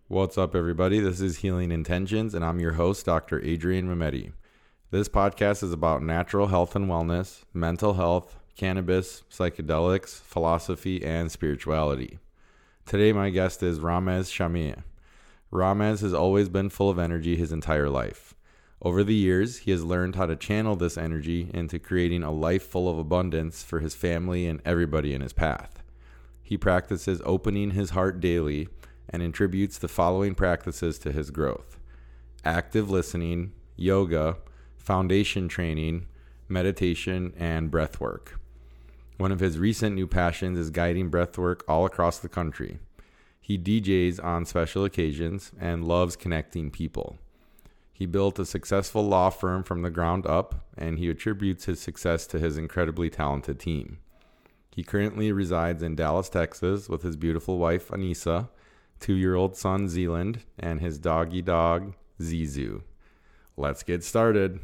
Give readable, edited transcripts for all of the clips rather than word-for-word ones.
What's up, everybody? This is Healing Intentions, and I'm your host, Dr. Adrian Mehmeti. This podcast is about natural health and wellness, mental health, cannabis, psychedelics, philosophy, and spirituality. Today, my guest is Ramez Shamie. Ramez has always been full of energy his entire life. Over the years, he has learned how to channel this energy into creating a life full of abundance for his family and everybody in his path. He practices opening his heart daily and attributes the following practices to his growth: active listening, yoga, foundation training, meditation, and breath work. One of his recent new passions is guiding breath work all across the country. He DJs on special occasions and loves connecting people. He built a successful law firm from the ground up, and he attributes his success to his incredibly talented team. He currently resides in Dallas, Texas, with his beautiful wife, Anissa, 2-year-old son, Zealand, and his doggy dog, Zizu. Let's get started.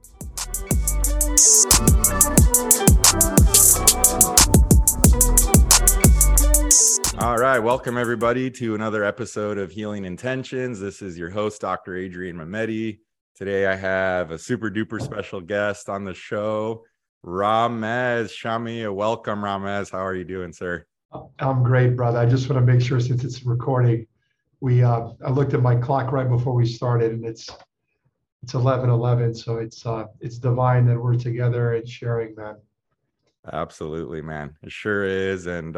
All right, welcome everybody to another episode of Healing Intentions. This is your host, Dr. Adrian Mehmeti. Today I have a super duper special guest on the show, Ramez Shamie. Welcome, Ramez. How are you doing, sir? I'm great, brother. I just want to make sure, since it's recording, I looked at my clock right before we started, and it's 11:11. So it's divine that we're together and sharing, man. Absolutely, man. It sure is. And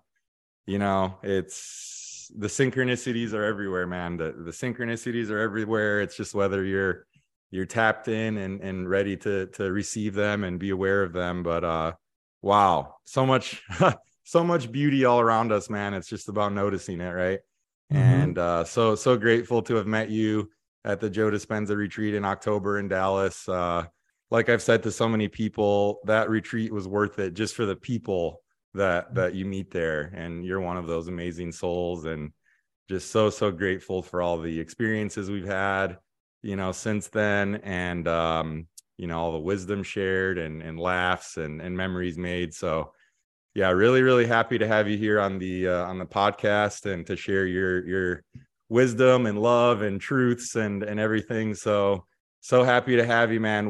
it's the synchronicities are everywhere, man. The synchronicities are everywhere. It's just whether you're tapped in and ready to receive them and be aware of them. But wow, so much so much beauty all around us, man. It's just about noticing it, right? Mm-hmm. And so grateful to have met you at the Joe Dispenza retreat in October in Dallas. Like I've said to so many people, that retreat was worth it just for the people that you meet there. And you're one of those amazing souls, and just so grateful for all the experiences we've had, since then. And, all the wisdom shared and laughs and memories made. So yeah, really, really happy to have you here on the podcast and to share your wisdom and love and truths and everything. So happy to have you, man.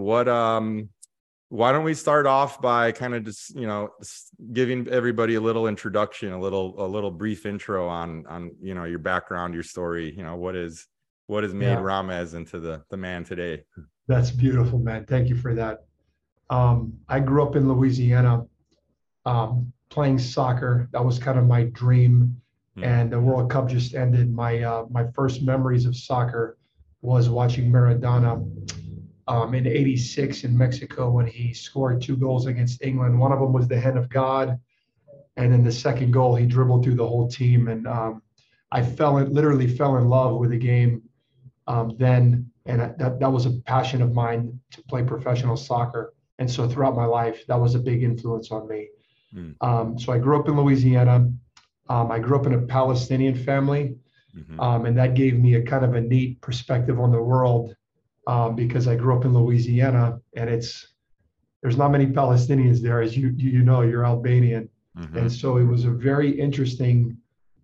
Why don't we start off by kind of just giving everybody a little introduction, a little brief intro on your background, your story. What has made Ramez into the man today? That's beautiful, man. Thank you for that. I grew up in Louisiana, playing soccer. That was kind of my dream. And the World Cup just ended. My first memories of soccer was watching Maradona in '86 in Mexico when he scored 2 goals against England. One of them was the hand of God, and then the second goal he dribbled through the whole team. And I literally fell in love with the game then, and that was a passion of mine to play professional soccer. And so throughout my life, that was a big influence on me. So I grew up in Louisiana. I grew up in a Palestinian family, and that gave me a kind of a neat perspective on the world, because I grew up in Louisiana, and there's not many Palestinians there, as you're Albanian, and so it was a very interesting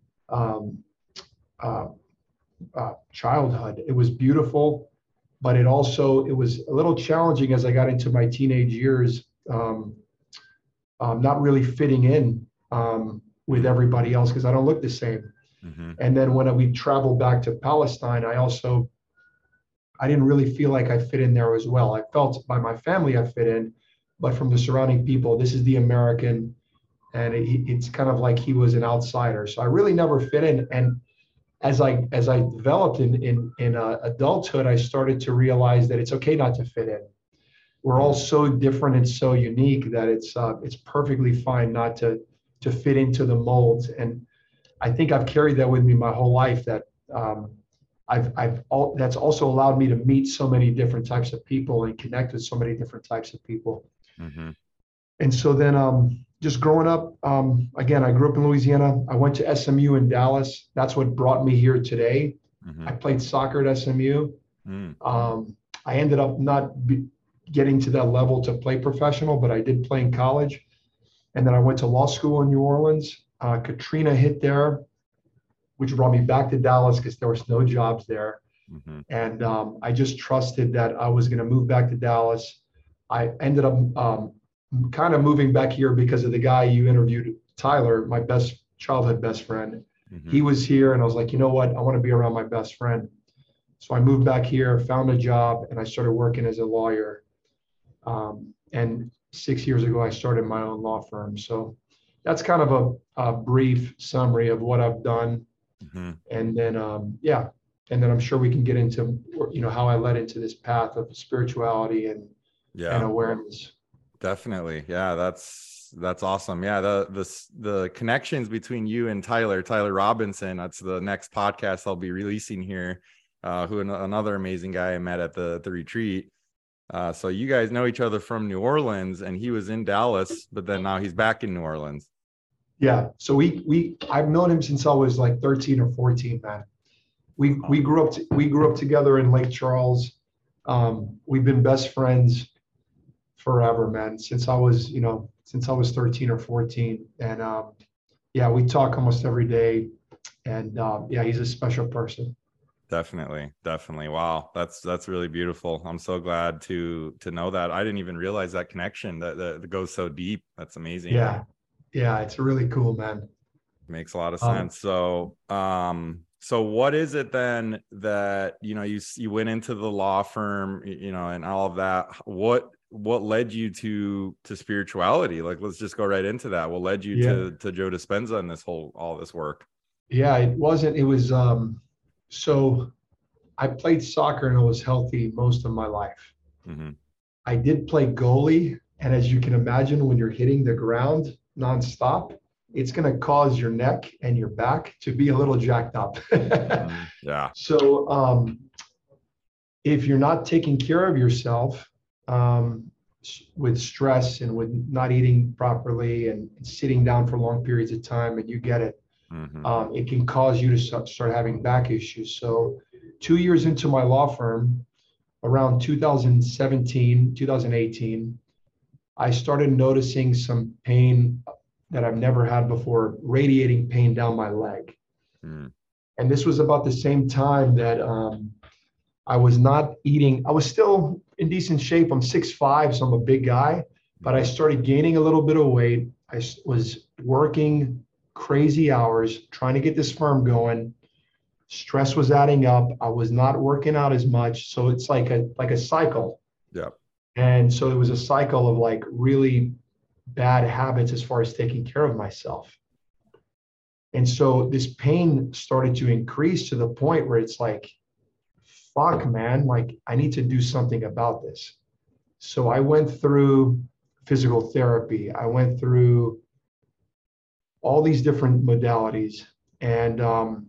childhood. It was beautiful, but it was a little challenging as I got into my teenage years. Not really fitting in with everybody else because I don't look the same. And then when we traveled back to Palestine, I didn't really feel like I fit in there as well. I felt by my family I fit in, but from the surrounding people, this is the American, and it's kind of like he was an outsider. So I really never fit in. And as I developed in adulthood, I started to realize that it's okay not to fit in. We're all so different and so unique that it's perfectly fine not to fit into the molds. And I think I've carried that with me my whole life. That that's also allowed me to meet so many different types of people and connect with so many different types of people. And so then, just growing up, again, I grew up in Louisiana. I went to SMU in Dallas. That's what brought me here today. I played soccer at SMU. I ended up not getting to that level to play professional, but I did play in college. And then I went to law school in New Orleans. Katrina hit there. which brought me back to Dallas because there was no jobs there. Mm-hmm. And I just trusted that I was going to move back to Dallas. I ended up kind of moving back here because of the guy you interviewed, Tyler, my childhood best friend. Mm-hmm. He was here, and I was like, you know what? I want to be around my best friend. So I moved back here, found a job, and I started working as a lawyer. And 6 years ago, I started my own law firm. So that's kind of a brief summary of what I've done. Mm-hmm. And then, and then I'm sure we can get into, how I led into this path of spirituality and awareness. Definitely. Yeah, that's awesome. Yeah, the connections between you and Tyler Robinson, that's the next podcast I'll be releasing here. Another amazing guy I met at the retreat. So you guys know each other from New Orleans, and he was in Dallas, but then now he's back in New Orleans. Yeah. So I've known him since I was like 13 or 14, man. We grew up together in Lake Charles. We've been best friends forever, man, since I was 13 or 14. And we talk almost every day. And he's a special person. Definitely. Wow. That's really beautiful. I'm so glad to know that. I didn't even realize that connection that goes so deep. That's amazing. Yeah. It's really cool, man. Makes a lot of sense. So what is it then that, you went into the law firm, and all of that? What led you to spirituality? Like, let's just go right into that. What led you to Joe Dispenza and all this work? Yeah, it was, so I played soccer and I was healthy most of my life. Mm-hmm. I did play goalie. And as you can imagine, when you're hitting the ground nonstop, it's going to cause your neck and your back to be a little jacked up. Yeah. So if you're not taking care of yourself with stress and with not eating properly and sitting down for long periods of time, and you get it, mm-hmm. It can cause you to start having back issues. So 2 years into my law firm, around 2017, 2018, I started noticing some pain that I've never had before, radiating pain down my leg. Mm. And this was about the same time that I was not eating. I was still in decent shape. I'm 6'5", so I'm a big guy, but I started gaining a little bit of weight. I was working crazy hours, trying to get this firm going. Stress was adding up. I was not working out as much. So it's like a cycle. Yeah. And so it was a cycle of like really bad habits as far as taking care of myself. And so this pain started to increase to the point where it's like, fuck, man, like I need to do something about this. So I went through physical therapy. I went through all these different modalities, and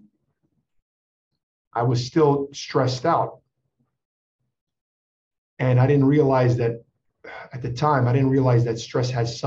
I was still stressed out. And I didn't realize that at the time, that stress has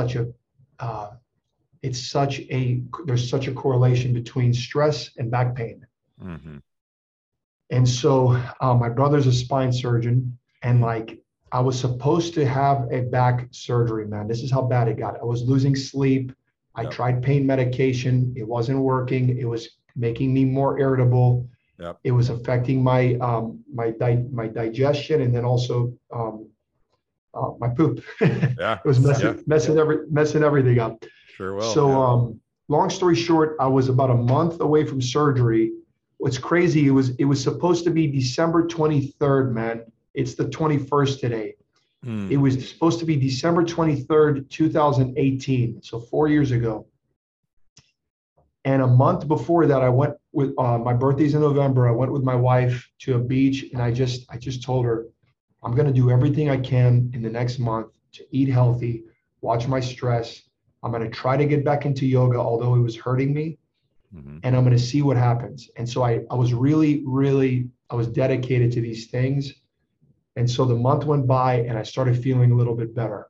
there's such a correlation between stress and back pain. Mm-hmm. And so my brother's a spine surgeon, and like I was supposed to have a back surgery, man. This is how bad it got. I was losing sleep. I tried pain medication. It wasn't working. It was making me more irritable. Yep. It was affecting my digestion, and then also my poop. Yeah. It was messing everything up. Sure will. So long story short, I was about a month away from surgery. What's crazy, it was supposed to be December 23rd, man. It's the 21st today. It was supposed to be December 23rd, 2018. So 4 years ago. And a month before that, I went with my birthday's in November. I went with my wife to a beach, and I just told her, I'm going to do everything I can in the next month to eat healthy, watch my stress. I'm going to try to get back into yoga, although it was hurting me, and I'm going to see what happens. And so I was really, really, I was dedicated to these things. And so the month went by, and I started feeling a little bit better.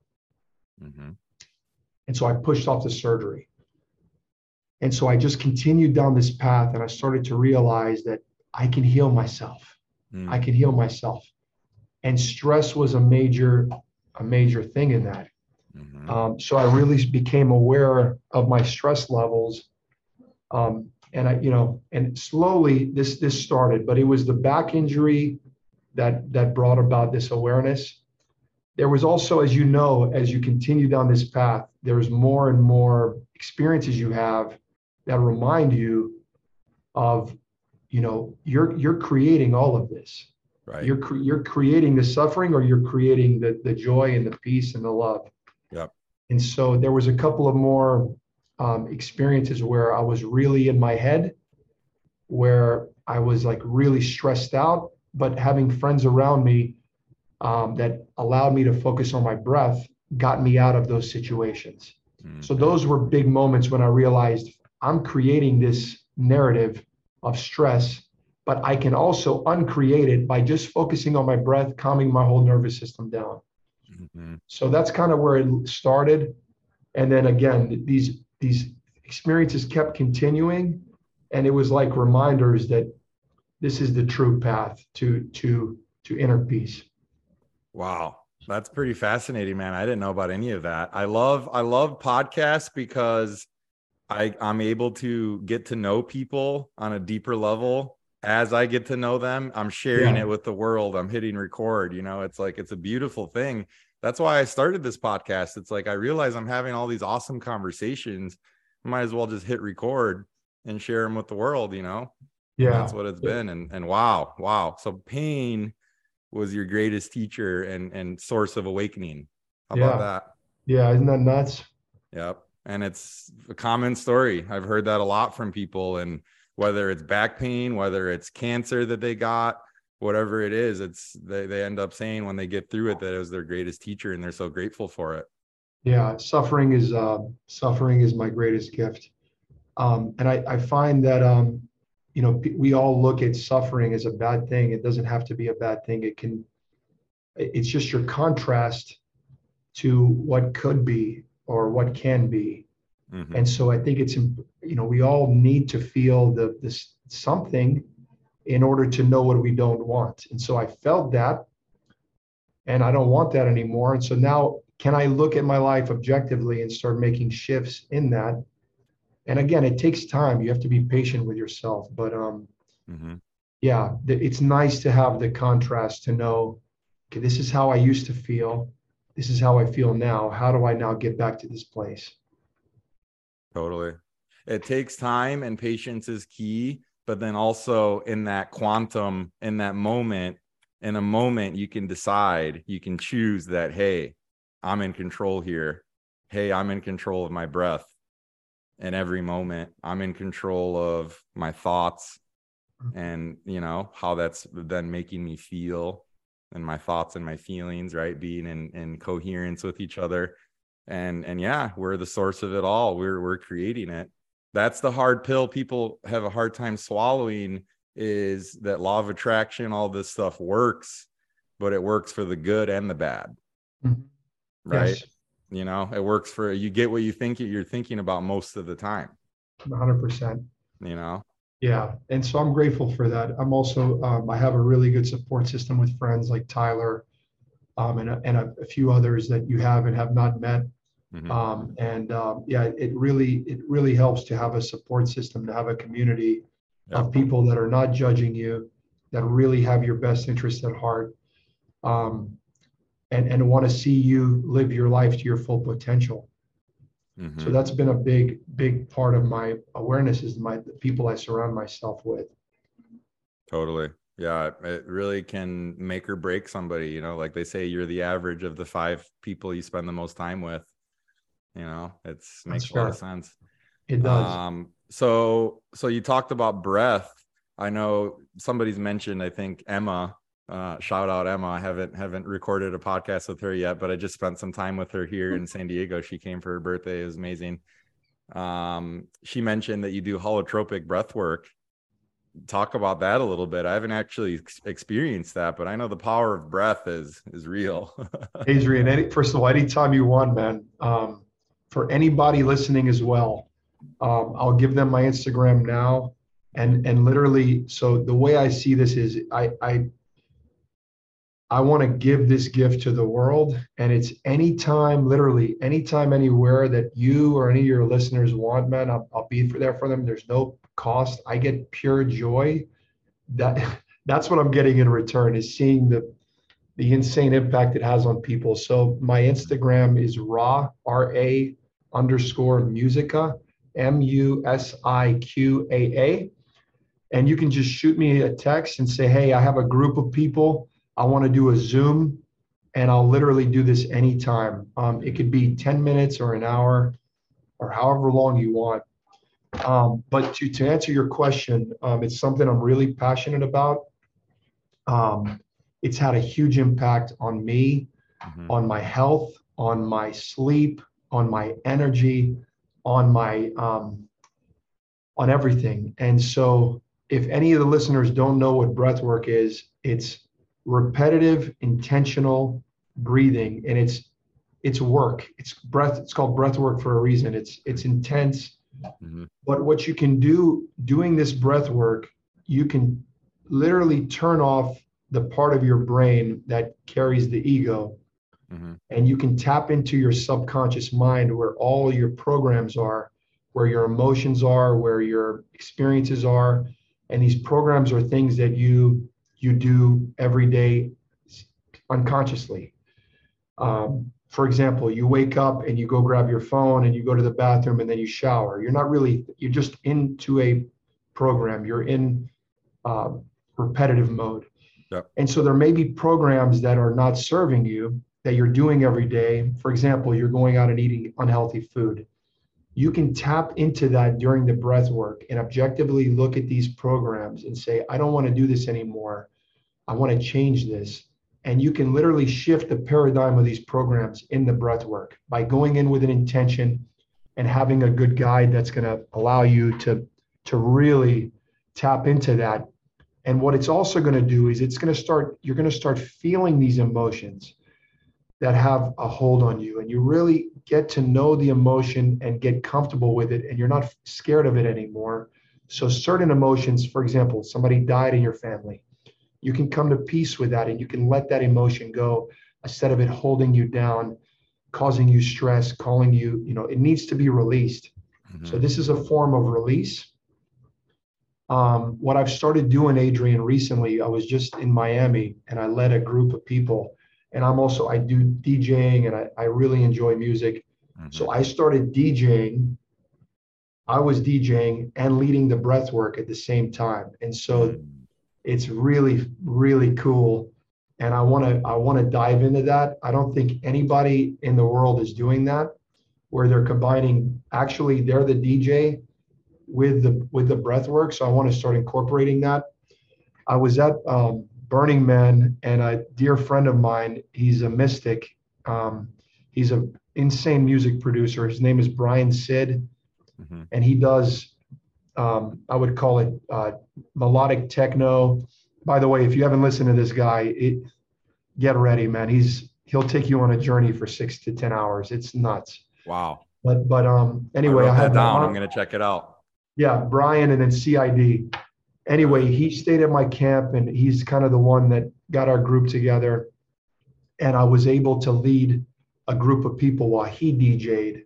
And so I pushed off the surgery. And so I just continued down this path, and I started to realize that I can heal myself. I can heal myself. And stress was a major thing in that. So I really became aware of my stress levels. and and slowly this started, but it was the back injury that brought about this awareness. There was also, as you know, as you continue down this path, there's more and more experiences you have that remind you of, you're creating all of this. Right. You're creating the suffering, or you're creating the joy and the peace and the love. Yep. And so there was a couple of more experiences where I was really in my head, where I was like really stressed out, but having friends around me that allowed me to focus on my breath got me out of those situations. So those were big moments when I realized I'm creating this narrative of stress, but I can also uncreate it by just focusing on my breath, calming my whole nervous system down. So that's kind of where it started. And then again, these experiences kept continuing, and it was like reminders that this is the true path to inner peace. Wow. That's pretty fascinating, man. I didn't know about any of that. I love podcasts because I'm able to get to know people on a deeper level. As I get to know them, I'm sharing it with the world. I'm hitting record, it's like, it's a beautiful thing. That's why I started this podcast. It's like, I realize I'm having all these awesome conversations. I might as well just hit record and share them with the world, And that's what it's been. And wow. So pain was your greatest teacher and source of awakening. How about that? Yeah. Isn't that nuts? Yep. And it's a common story. I've heard that a lot from people, and whether it's back pain, whether it's cancer that they got, whatever it is, they end up saying when they get through it that it was their greatest teacher, and they're so grateful for it. Yeah. Suffering is my greatest gift. And I find that, we all look at suffering as a bad thing. It doesn't have to be a bad thing. It's just your contrast to what could be or what can be. And so I think it's, we all need to feel this something in order to know what we don't want. And so I felt that, and I don't want that anymore. And so now, can I look at my life objectively and start making shifts in that? And again, it takes time. You have to be patient with yourself. But it's nice to have the contrast to know, okay, this is how I used to feel. This is how I feel now. How do I now get back to this place? Totally. It takes time, and patience is key. But then also in that quantum, in that moment, in a moment, you can decide, you can choose that, hey, I'm in control here. Hey, I'm in control of my breath. In every moment, I'm in control of my thoughts, and how that's then making me feel, and my thoughts and my feelings, right? Being in coherence with each other. And we're the source of it all. We're creating it. That's the hard pill people have a hard time swallowing, is that law of attraction, all this stuff works, but it works for the good and the bad. Right? Yes. It works for, you get what you think you're thinking about most of the time. 100%. Yeah. And so I'm grateful for that. I'm also, I have a really good support system with friends like Tyler, and a few others that you have and have not met. It really helps to have a support system, to have a community of people that are not judging you, that really have your best interest at heart, and want to see you live your life to your full potential. So that's been a big part of my awareness, is the people I surround myself with. Totally. Yeah, it really can make or break somebody. Like they say, you're the average of the 5 people you spend the most time with. It makes a lot of sense. It does. So you talked about breath. I know somebody's mentioned, I think Emma, shout out Emma. I haven't recorded a podcast with her yet, but I just spent some time with her here in San Diego. She came for her birthday. It was amazing. She mentioned that you do holotropic breath work. Talk about that a little bit. I haven't actually experienced that, but I know the power of breath is real. Adrian, first of all, anytime you want, man. For anybody listening as well, I'll give them my Instagram now, and literally, so the way I see this is I want to give this gift to the world, and it's literally anytime, anywhere that you or any of your listeners want, man, I'll be there for them. There's no cost. I get pure joy. That's what I'm getting in return, is seeing the insane impact it has on people. So my Instagram is RA underscore musica, MUSIQAA. And you can just shoot me a text and say, hey, I have a group of people. I want to do a Zoom, and I'll literally do this anytime. It could be 10 minutes or an hour or however long you want. But to answer your question, it's something I'm really passionate about. It's had a huge impact on me, on my health, on my sleep, on my energy, on my on everything. And so if any of the listeners don't know what breath work is, it's repetitive, intentional breathing, and it's work. It's breath. It's called breath work for a reason. It's intense. But what you can do doing this breath work, you can literally turn off the part of your brain that carries the ego, and you can tap into your subconscious mind, where all your programs are, where your emotions are, where your experiences are. And these programs are things that you do every day unconsciously. For example, you wake up and you go grab your phone and you go to the bathroom and then you shower. You're just into a program. You're in repetitive mode. Yep. And so there may be programs that are not serving you that you're doing every day. For example, you're going out and eating unhealthy food. You can tap into that during the breath work and objectively look at these programs and say, I don't want to do this anymore. I want to change this. And you can literally shift the paradigm of these programs in the breath work by going in with an intention and having a good guide that's going to allow you to really tap into that. And what it's also going to do is you're going to start feeling these emotions that have a hold on you, and you really get to know the emotion and get comfortable with it, and you're not scared of it anymore. So certain emotions, for example, somebody died in your family, you can come to peace with that, and you can let that emotion go instead of it holding you down, causing you stress, calling you, it needs to be released. So this is a form of release. What I've started doing, Adrian, recently, I was just in Miami and I led a group of people, and I do DJing, and I really enjoy music. So I started DJing. I was DJing and leading the breath work at the same time. And so it's really, really cool. And I want to dive into that. I don't think anybody in the world is doing that, where they're combining, actually they're the DJ with the breath work. So I want to start incorporating that. I was at Burning Man, and a dear friend of mine, he's a mystic. He's an insane music producer. His name is Brian Sid, and he does, I would call it melodic techno. By the way, if you haven't listened to this guy, get ready, man. He'll take you on a journey for 6 to 10 hours. It's nuts. Wow. But anyway, I wrote that down. I'm going to check it out. Yeah, Brian, and then CID. Anyway, he stayed at my camp, and he's kind of the one that got our group together. And I was able to lead a group of people while he DJ'd.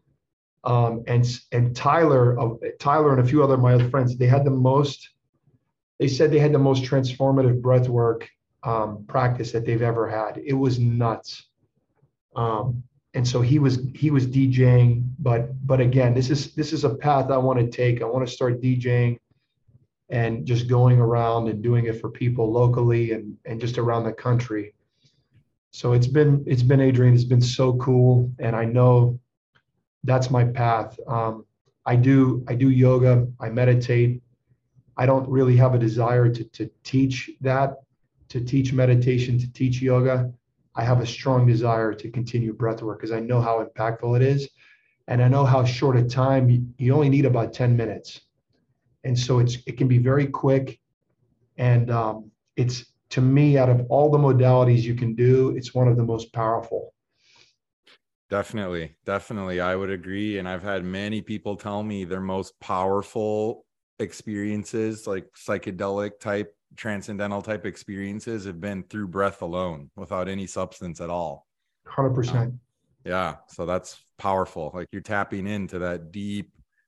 And Tyler and a few other my other friends, they said they had the most transformative breath work practice that they've ever had. It was nuts. And so he was DJing, but again, this is a path I want to take. I want to start DJing and just going around and doing it for people locally and just around the country. So it's been Adrian, it's been so cool, and I know that's my path. I do yoga, I meditate. I don't really have a desire to teach meditation, to teach yoga. I have a strong desire to continue breath work because I know how impactful it is. And I know how short a time, you only need about 10 minutes. And so it can be very quick. And it's, to me, out of all the modalities you can do, it's one of the most powerful. Definitely. I would agree. And I've had many people tell me their most powerful experiences, like psychedelic type, transcendental type experiences, have been through breath alone, without any substance at all. 100%. Yeah. So that's powerful. Like, you're tapping into that deep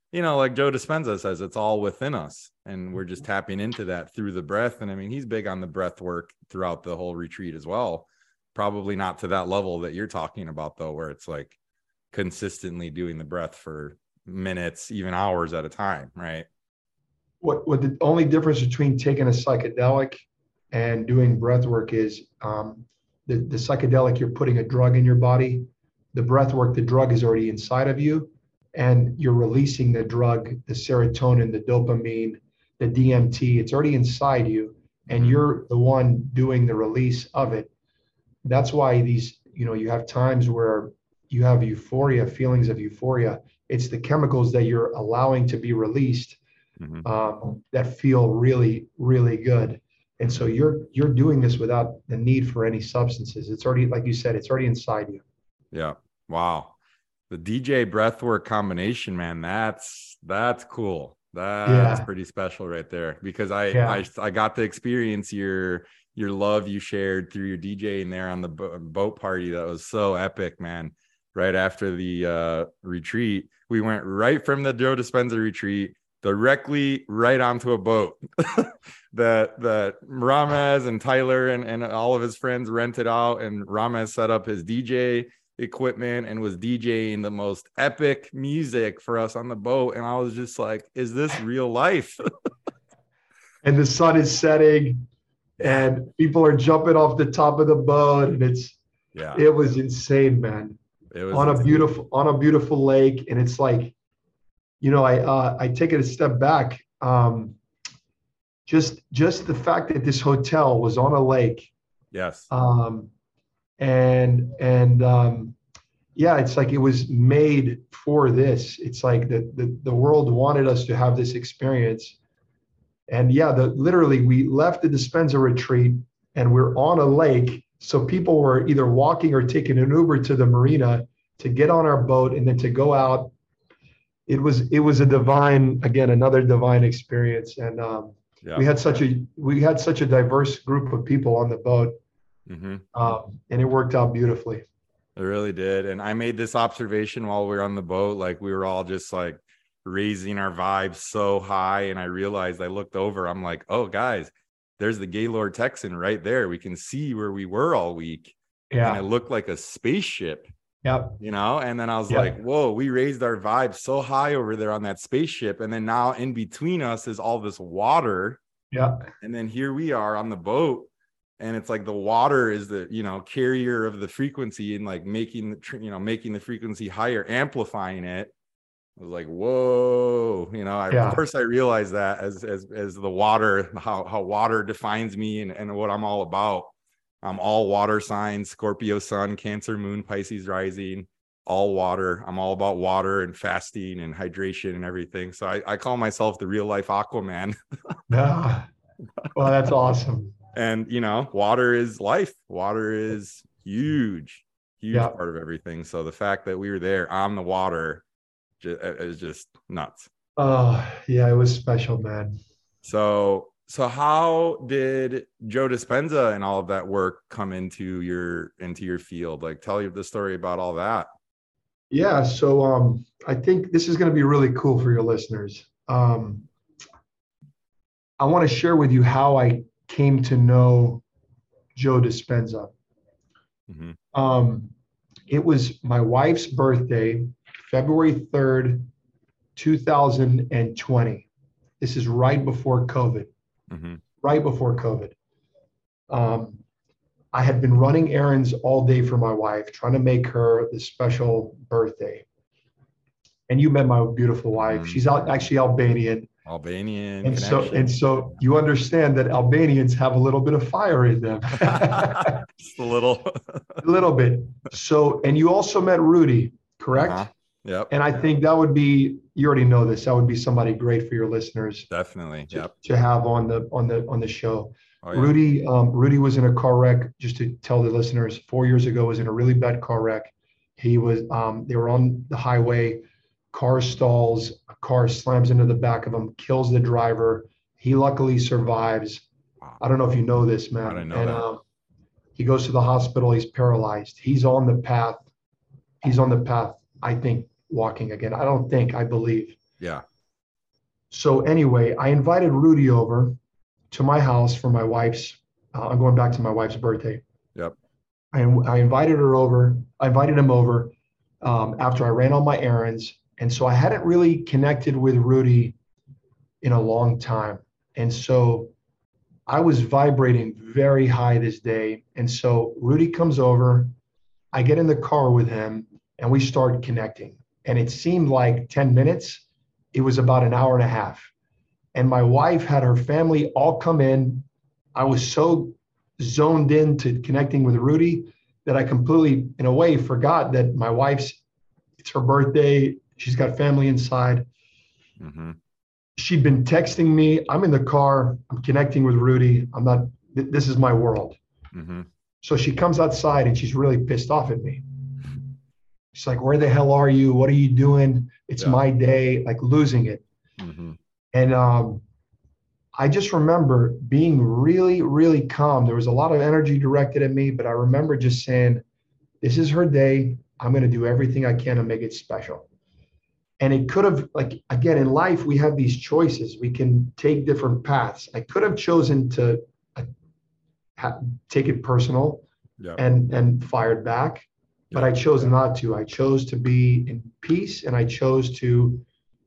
you know, like Joe Dispenza says, it's all within us, and we're just tapping into that through the breath. And I mean, he's big on the breath work throughout the whole retreat as well. Probably not to that level that you're talking about, though, where it's like consistently doing the breath for minutes, even hours at a time, right? What the only difference between taking a psychedelic and doing breath work is the psychedelic, you're putting a drug in your body. The breath work, the drug is already inside of you, and you're releasing the drug, the serotonin, the dopamine, the DMT. It's already inside you, and you're the one doing the release of it. That's why these, you have times where you have euphoria, feelings of euphoria. It's the chemicals that you're allowing to be released that feel really, really good. And so you're doing this without the need for any substances. It's already, like you said, it's already inside you. Yeah. Wow. The DJ breathwork combination, man, that's cool. That's pretty special right there, because I got to experience your love you shared through your DJing there on the boat party. That was so epic, man. Right after the retreat, we went right from the Joe Dispenza retreat directly right onto a boat that Ramez and Tyler and all of his friends rented out, and Ramez set up his DJ equipment and was DJing the most epic music for us on the boat. And I was just like, is this real life? And the sun is setting and people are jumping off the top of the boat, and it was insane, man. It was on a beautiful lake. And it's like, I take it a step back. Just the fact that this hotel was on a lake. Yes. It's like it was made for this. It's like the world wanted us to have this experience. And literally we left the Dispenza retreat and we're on a lake. So people were either walking or taking an Uber to the marina to get on our boat and then to go out. It was another divine experience. And we had such a diverse group of people on the boat. And it worked out beautifully. It really did. And I made this observation while we were on the boat, like we were all just like raising our vibes so high. And I realized, I looked over, I'm like, oh guys, there's the Gaylord Texan right there. We can see where we were all week. Yeah. And it looked like a spaceship. Yep. And then I was like, whoa, we raised our vibe so high over there on that spaceship. And then now in between us is all this water. Yeah. And then here we are on the boat. And it's like the water is the, carrier of the frequency and like making the frequency higher, amplifying it. I was like, whoa, of course I realized that as the water, how water defines me and what I'm all about. I'm all water signs, Scorpio sun, Cancer moon, Pisces rising, all water. I'm all about water and fasting and hydration and everything. So I call myself the real life Aquaman. Well, that's awesome. And, water is life. Water is huge part of everything. So the fact that we were there on the water is just nuts. Oh, yeah, it was special, man. So how did Joe Dispenza and all of that work come into your field? Like, tell you the story about all that. Yeah. So I think this is going to be really cool for your listeners. I want to share with you how I came to know Joe Dispenza. It was my wife's birthday, February 3rd, 2020. This is right before COVID. Right before COVID. I had been running errands all day for my wife, trying to make her this special birthday. And you met my beautiful wife. She's actually Albanian. And so you understand that Albanians have a little bit of fire in them. Just a little. A little bit. So, and you also met Rudy, correct? Yep. And I think that would be, you already know this, that would be somebody great for your listeners. Definitely. To have on the show. Oh, yeah. Rudy was in a car wreck, just to tell the listeners, 4 years ago, was in a really bad car wreck. He was, they were on the highway, car stalls, a car slams into the back of him, kills the driver. He luckily survives. Wow. I don't know if you know this, man. I didn't know that. He goes to the hospital. He's paralyzed. He's on the path, I think, walking again. I believe. Yeah. So anyway, I invited Rudy over to my house for my wife's, I'm going back to my wife's birthday. Yep. I invited her over. I invited him over after I ran all my errands. And so I hadn't really connected with Rudy in a long time. And so I was vibrating very high this day. And so Rudy comes over. I get in the car with him and we start connecting. And it seemed like 10 minutes. It was about an hour and a half. And my wife had her family all come in. I was so zoned into connecting with Rudy that I completely, in a way, forgot that my wife's, it's her birthday. She's got family inside. Mm-hmm. She'd been texting me. I'm in the car. I'm connecting with Rudy. I'm not, this is my world. Mm-hmm. So she comes outside and she's really pissed off at me. She's like, where the hell are you? What are you doing? It's my day, like losing it. Mm-hmm. And I just remember being really, really calm. There was a lot of energy directed at me, but I remember just saying, this is her day. I'm going to do everything I can to make it special. And it could have, like, again, in life, we have these choices. We can take different paths. I could have chosen to take it personal and fired back, but I chose not to. I chose to be in peace, and I chose to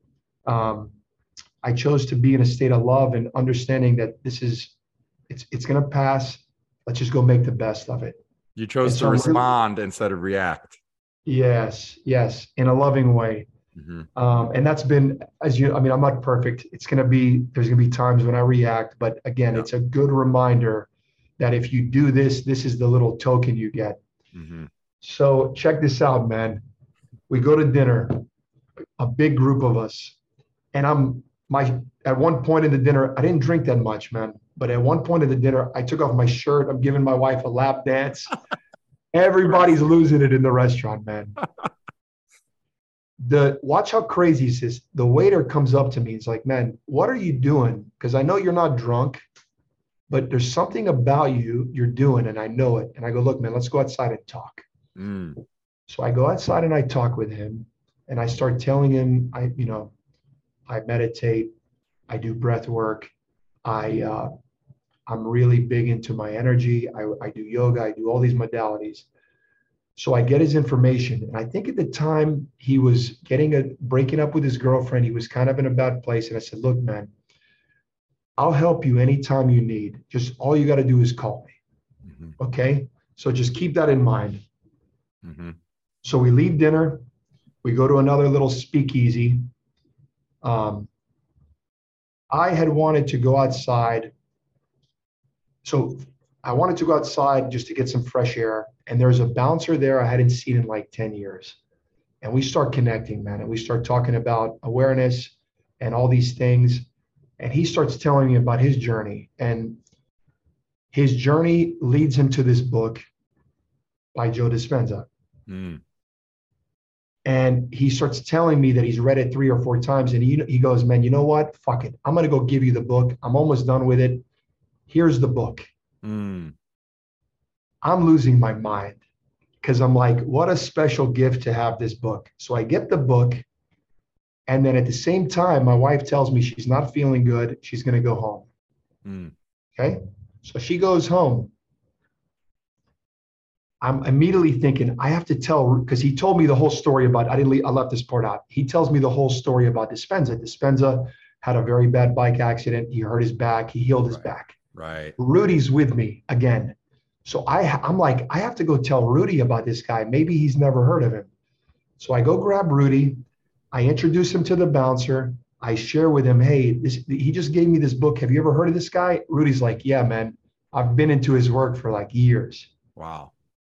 be in a state of love and understanding that it's going to pass. Let's just go make the best of it. You chose to respond instead of react. Yes, in a loving way. Mm-hmm. And that's been, I'm not perfect. there's going to be times when I react, but again, it's a good reminder that if you do this, this is the little token you get. Mm-hmm. So check this out, man. We go to dinner, a big group of us, and at one point in the dinner, I didn't drink that much, man. But at one point in the dinner, I took off my shirt. I'm giving my wife a lap dance. Everybody's losing it in the restaurant, man. Watch how crazy this is. The waiter comes up to me. He's like, man, what are you doing? Because I know you're not drunk, but there's something about you're doing, and I know it. And I go, look, man, let's go outside and talk. Mm. So I go outside and I talk with him, and I start telling him, I meditate, I do breath work, I'm really big into my energy. I do yoga, I do all these modalities. So I get his information. And I think at the time he was breaking up with his girlfriend. He was kind of in a bad place. And I said, look, man, I'll help you anytime you need. Just all you got to do is call me. Mm-hmm. Okay. So just keep that in mind. Mm-hmm. So we leave dinner. We go to another little speakeasy. I had wanted to go outside. So I wanted to go outside just to get some fresh air. And there's a bouncer there I hadn't seen in like 10 years. And we start connecting, man. And we start talking about awareness and all these things. And he starts telling me about his journey. And his journey leads him to this book by Joe Dispenza. Mm. And he starts telling me that he's read it 3 or 4 times. And he goes, man, you know what? Fuck it. I'm going to go give you the book. I'm almost done with it. Here's the book. Mm. I'm losing my mind because I'm like, what a special gift to have this book. So I get the book. And then at the same time, my wife tells me she's not feeling good. She's going to go home. Mm. Okay. So she goes home. I'm immediately thinking, I have to tell, because he told me the whole story about, I left this part out. He tells me the whole story about Dispenza. Dispenza had a very bad bike accident. He hurt his back. He healed his back. Right. Rudy's with me again. So I'm like, I have to go tell Rudy about this guy. Maybe he's never heard of him. So I go grab Rudy. I introduce him to the bouncer. I share with him, hey, he just gave me this book. Have you ever heard of this guy? Rudy's like, yeah, man. I've been into his work for like years. Wow.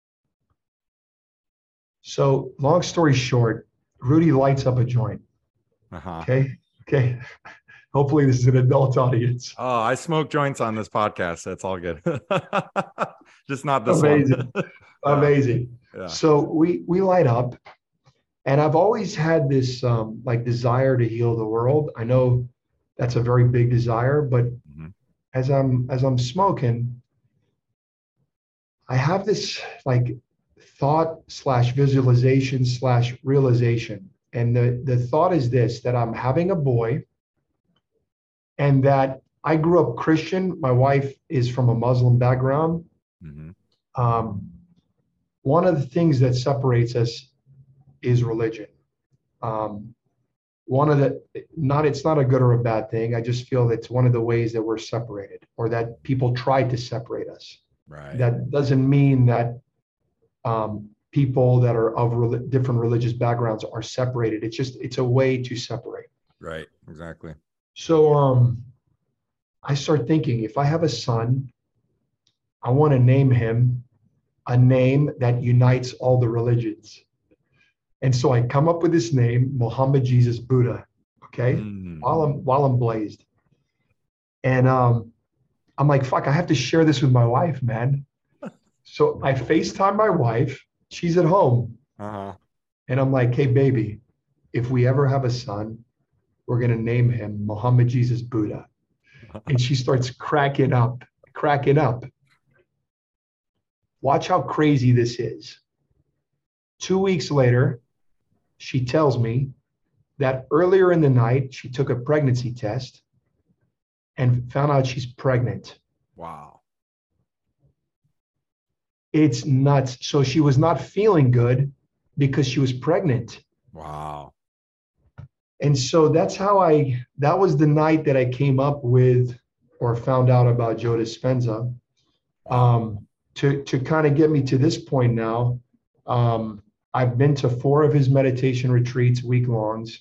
So long story short, Rudy lights up a joint. Uh-huh. Okay. Hopefully this is an adult audience. Oh, I smoke joints on this podcast. That's all good. Just not this Amazing. one. Amazing. Yeah. So we light up, and I've always had this like desire to heal the world. I know that's a very big desire, but mm-hmm. as I'm smoking, I have this like thought / visualization / realization. And the thought is this, that I'm having a boy, and that I grew up Christian. My wife is from a Muslim background. Mm-hmm. One of the things that separates us is religion. One of the it's not a good or a bad thing. I just feel it's one of the ways that we're separated, or that people try to separate us. Right. That doesn't mean that people that are of different religious backgrounds are separated. It's a way to separate. Right. Exactly. So I start thinking, if I have a son, I want to name him a name that unites all the religions. And so I come up with this name, Muhammad Jesus Buddha. Okay. While I'm blazed. And I'm like, fuck, I have to share this with my wife, man. So I FaceTime my wife. She's at home. Uh-huh. And I'm like, hey, baby, if we ever have a son, we're going to name him Muhammad Jesus Buddha. And she starts cracking up. Watch how crazy this is. 2 weeks later, she tells me that earlier in the night, she took a pregnancy test and found out she's pregnant. Wow. It's nuts. So she was not feeling good because she was pregnant. Wow. And so that was the night that I came up with, or found out about Joe Dispenza. To kind of get me to this point now, I've been to 4 of his meditation retreats, week-longs.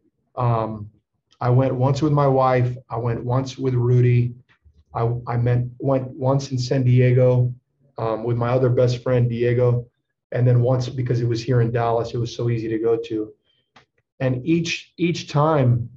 I went once with my wife. I went once with Rudy. I went once in San Diego with my other best friend, Diego. And then once, because it was here in Dallas, it was so easy to go to. And each time,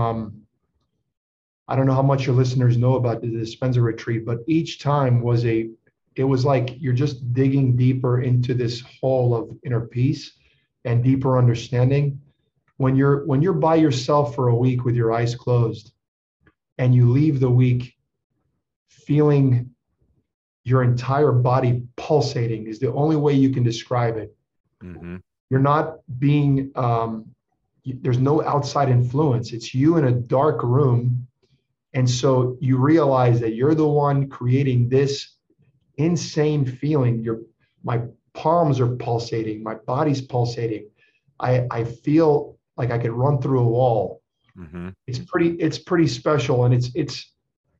I don't know how much your listeners know about the Dispenza retreat, but each time it was like you're just digging deeper into this hole of inner peace and deeper understanding. When you're by yourself for a week with your eyes closed, and you leave the week feeling your entire body pulsating, is the only way you can describe it. Mm-hmm. You're not being, there's no outside influence. It's you in a dark room. And so you realize that you're the one creating this insane feeling. My palms are pulsating, my body's pulsating. I feel like I could run through a wall. Mm-hmm. It's pretty special. And it's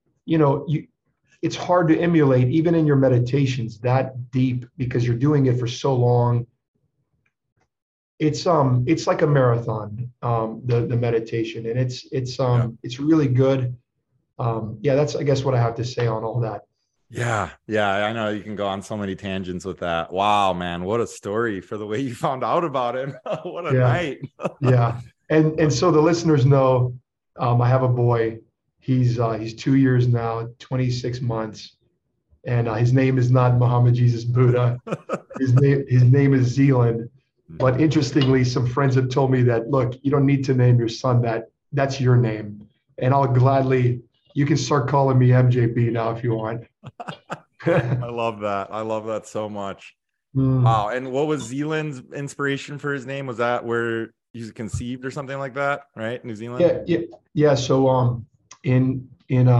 hard to emulate even in your meditations that deep, because you're doing it for so long. It's like a marathon, the meditation, and it's really good. That's, I guess, what I have to say on all that. Yeah. I know you can go on so many tangents with that. Wow, man, what a story for the way you found out about him. What a night. Yeah. And so the listeners know, I have a boy. He's 2 years now, 26 months, and his name is not Muhammad Jesus Buddha. His name is Zealand. But interestingly, some friends have told me that, look, you don't need to name your son that. That's your name, and I'll gladly. You can start calling me MJB now if you want. I love that so much. Wow. And what was Zealand's inspiration for his name? Was that where he was conceived or something like that, right? New Zealand? Yeah. So in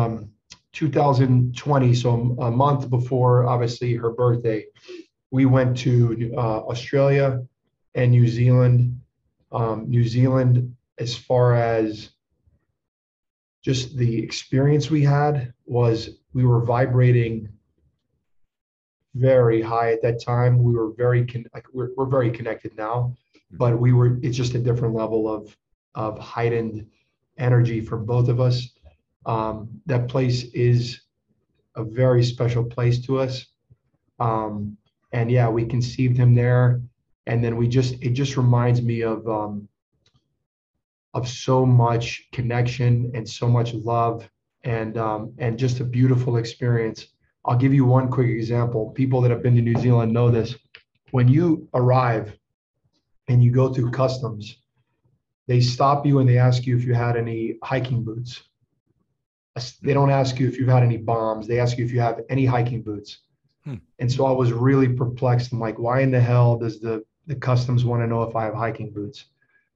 2020, so a month before obviously her birthday, we went to Australia and New Zealand. New Zealand, as far as just the experience we had, was we were vibrating very high at that time. We were we're very connected now, but it's just a different level of heightened energy for both of us. That place is a very special place to us. And yeah, we conceived him there. And then it just reminds me of so much connection and so much love, and just a beautiful experience. I'll give you one quick example. People that have been to New Zealand know this. When you arrive and you go through customs, they stop you and they ask you if you had any hiking boots. They don't ask you if you've had any bombs. They ask you if you have any hiking boots. And so I was really perplexed. I'm like, why in the hell does the customs want to know if I have hiking boots?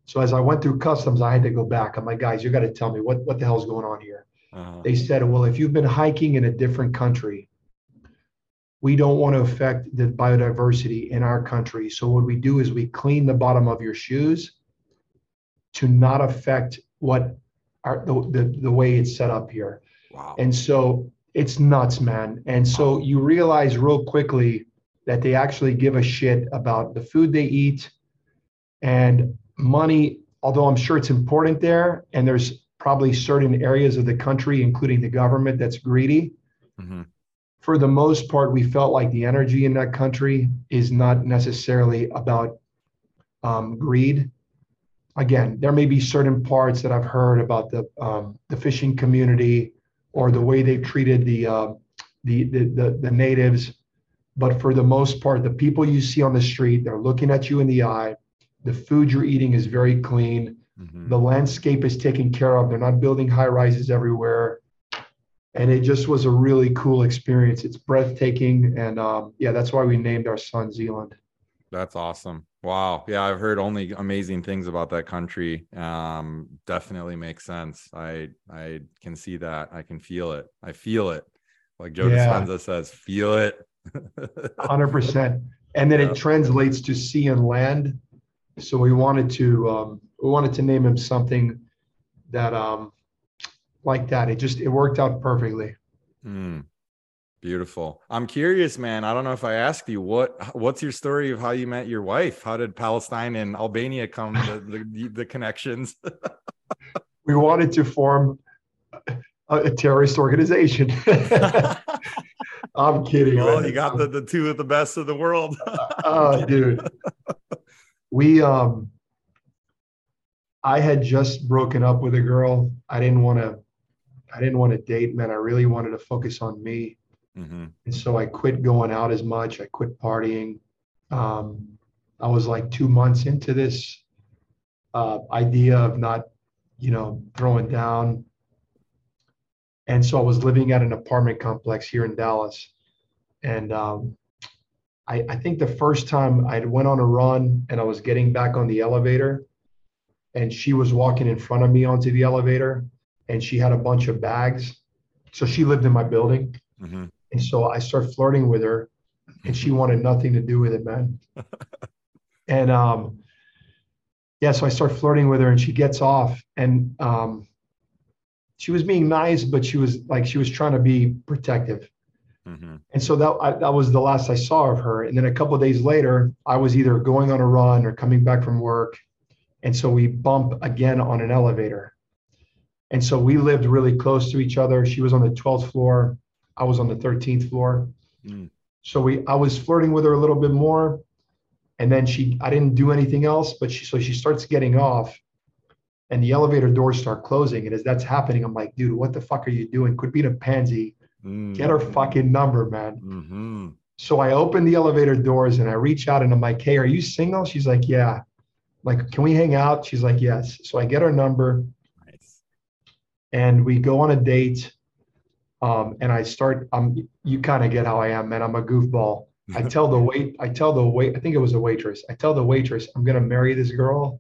So as I went through customs, I had to go back. I'm like, guys, you got to tell me what the hell's going on here. Uh-huh. They said, well, if you've been hiking in a different country, we don't want to affect the biodiversity in our country. So what we do is we clean the bottom of your shoes to not affect what the way it's set up here. Wow. And so it's nuts, man. And so you realize real quickly that they actually give a shit about the food they eat and money, although I'm sure it's important there. And there's probably certain areas of the country, including the government, that's greedy. Mm-hmm. For the most part, we felt like the energy in that country is not necessarily about greed. Again, there may be certain parts that I've heard about the fishing community or the way they've treated the natives, but for the most part, the people you see on the street, they're looking at you in the eye. The food you're eating is very clean. Mm-hmm. The landscape is taken care of. They're not building high rises everywhere. And it just was a really cool experience. It's breathtaking. And yeah, that's why we named our son Zealand. That's awesome. Wow. Yeah, I've heard only amazing things about that country. Definitely makes sense. I can see that. I can feel it. I feel it. Like Joe Dispenza says, feel it. 100%. And then it translates to sea and land. So we wanted to name him something that like that. It worked out perfectly. Beautiful. I'm curious, man. I don't know if I asked you what's your story of how you met your wife? How did Palestine and Albania come the connections? We wanted to form a terrorist organization. I'm kidding. Well, man. You got the two of the best of the world. Oh, dude. I had just broken up with a girl. I didn't want to date, man. I really wanted to focus on me. Mm-hmm. And so I quit going out as much. I quit partying. I was like 2 months into this idea of not, throwing down. And so I was living at an apartment complex here in Dallas. And I think the first time I went on a run and I was getting back on the elevator and she was walking in front of me onto the elevator and she had a bunch of bags. So she lived in my building. Mm-hmm. And so I started flirting with her and she wanted nothing to do with it, man. And so I start flirting with her and she gets off and she was being nice, but she was trying to be protective. Mm-hmm. And so that was the last I saw of her. And then a couple of days later, I was either going on a run or coming back from work. And so we bump again on an elevator. And so we lived really close to each other. She was on the 12th floor. I was on the 13th floor. Mm. So I was flirting with her a little bit more. And then I didn't do anything else, but she starts getting off and the elevator doors start closing. And as that's happening, I'm like, dude, what the fuck are you doing? Quit being a pansy. Get her fucking number, man. Mm-hmm. So I open the elevator doors and I reach out and I'm like, hey, are you single? She's like, yeah. I'm like, can we hang out? She's like, yes. So I get her number. Nice. And we go on a date. And I start, you kind of get how I am, man. I'm a goofball. I think it was a waitress. I tell the waitress, I'm going to marry this girl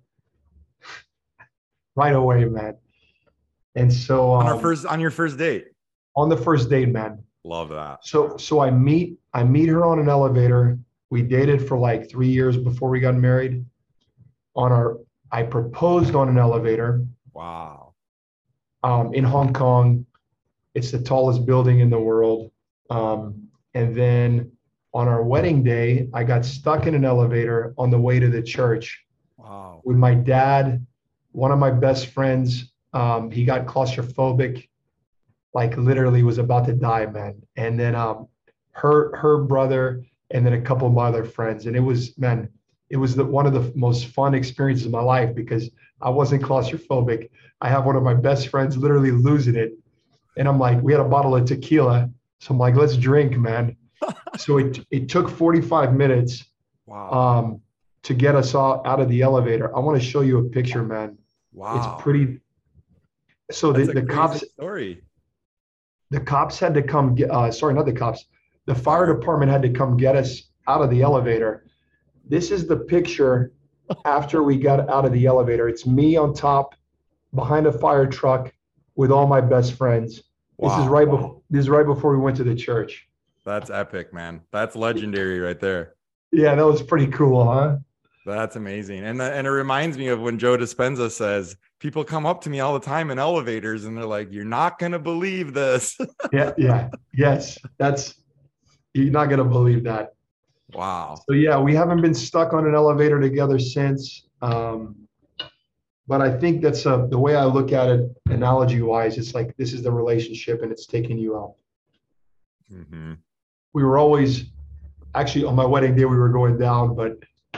right away, man. And so on your first date. On the first date, man. Love that. So I meet her on an elevator. We dated for like 3 years before we got married. I proposed on an elevator. Wow. In Hong Kong. It's the tallest building in the world. And then on our wedding day, I got stuck in an elevator on the way to the church. Wow. With my dad, one of my best friends. He got claustrophobic, like literally was about to die, man. And then her brother, and then a couple of my other friends. And it was one of the most fun experiences of my life because I wasn't claustrophobic. I have one of my best friends literally losing it. And I'm like, we had a bottle of tequila. So I'm like, let's drink, man. So it took 45 minutes to get us all out of the elevator. I want to show you a picture, man. Wow. It's pretty. So the cops story. The cops had to come not the cops. The fire department had to come get us out of the elevator. This is the picture after we got out of the elevator. It's me on top behind a fire truck with all my best friends. Wow. This is right before we went to the church. That's epic, man. That's legendary right there. Yeah, that was pretty cool, huh? That's amazing. And it reminds me of when Joe Dispenza says, people come up to me all the time in elevators and they're like, you're not going to believe this. Yeah. Yes. You're not gonna believe that. Wow. So yeah, we haven't been stuck on an elevator together since. But I think that's the way I look at it, analogy wise. It's like this is the relationship, and it's taking you out. Mm-hmm. We were always actually on my wedding day we were going down, but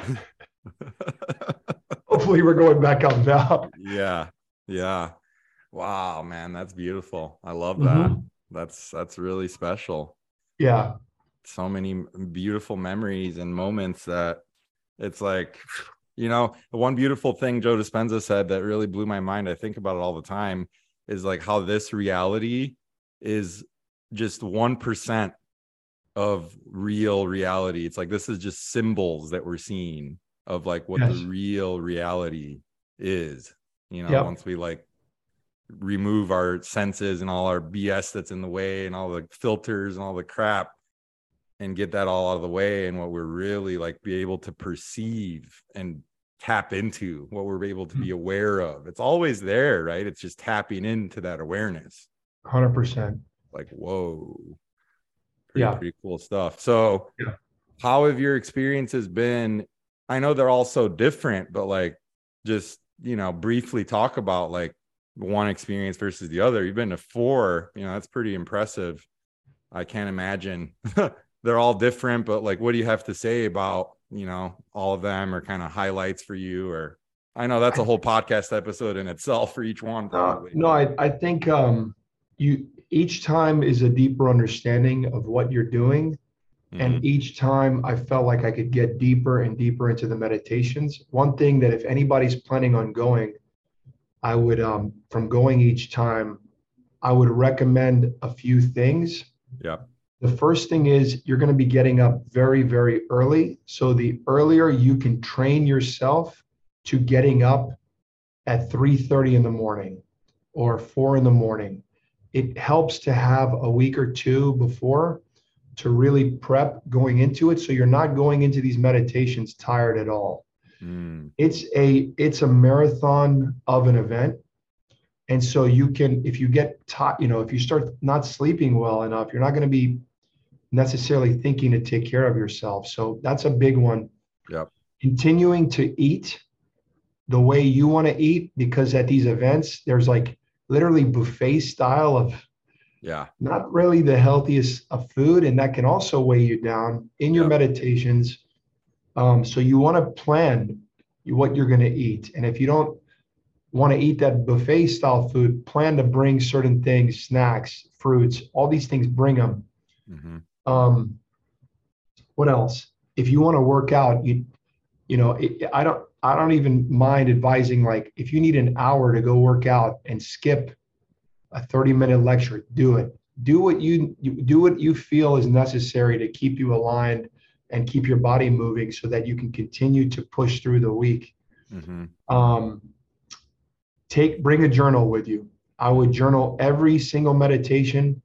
hopefully we're going back up now. Yeah. Yeah. Wow, man. That's beautiful. I love that. Mhm. That's really special. Yeah. So many beautiful memories and moments that it's like, the one beautiful thing Joe Dispenza said that really blew my mind, I think about it all the time, is like how this reality is just 1% of real reality. It's like this is just symbols that we're seeing of like what the Yes. real reality is. Yep. Once we like remove our senses and all our BS that's in the way and all the filters and all the crap and get that all out of the way, and what we're really like be able to perceive and tap into, what we're able to be aware of. It's always there, right? It's just tapping into that awareness. 100%. Like, whoa, Yeah. pretty cool stuff. So Yeah. how have your experiences been? I know they're all so different, but like just, briefly talk about like one experience versus the other. You've been to 4, that's pretty impressive. I can't imagine. They're all different, but like, what do you have to say about, all of them, or kind of highlights for you? Or I know that's a whole podcast episode in itself for each one, probably. No, I think you each time is a deeper understanding of what you're doing. And each time I felt like I could get deeper and deeper into the meditations. One thing that if anybody's planning on going, I would, from going each time, I would recommend a few things. Yeah. The first thing is you're going to be getting up very, very early. So the earlier you can train yourself to getting up at 3:30 in the morning or 4 in the morning, it helps to have a week or two before to really prep going into it. So you're not going into these meditations tired at all. It's a marathon of an event. And so you can, if you get tired, if you start not sleeping well enough, you're not going to be necessarily thinking to take care of yourself. So that's a big one. Yep. Continuing to eat the way you want to eat, because at these events, there's like literally buffet style of not really the healthiest of food. And that can also weigh you down in your meditations. So you want to plan what you're going to eat. And if you don't want to eat that buffet style food, plan to bring certain things, snacks, fruits, all these things, bring them. What else? If you want to work out, I don't even mind advising, like if you need an hour to go work out and skip a 30-minute lecture, do it. Do what you feel is necessary to keep you aligned and keep your body moving so that you can continue to push through the week. Bring a journal with you. I would journal every single meditation.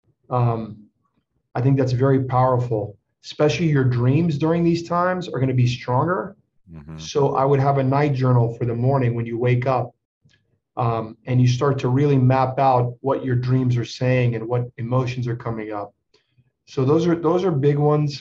I think that's very powerful, especially your dreams during these times are going to be stronger. So I would have a night journal for the morning when you wake up, and you start to really map out what your dreams are saying and what emotions are coming up. So those are big ones.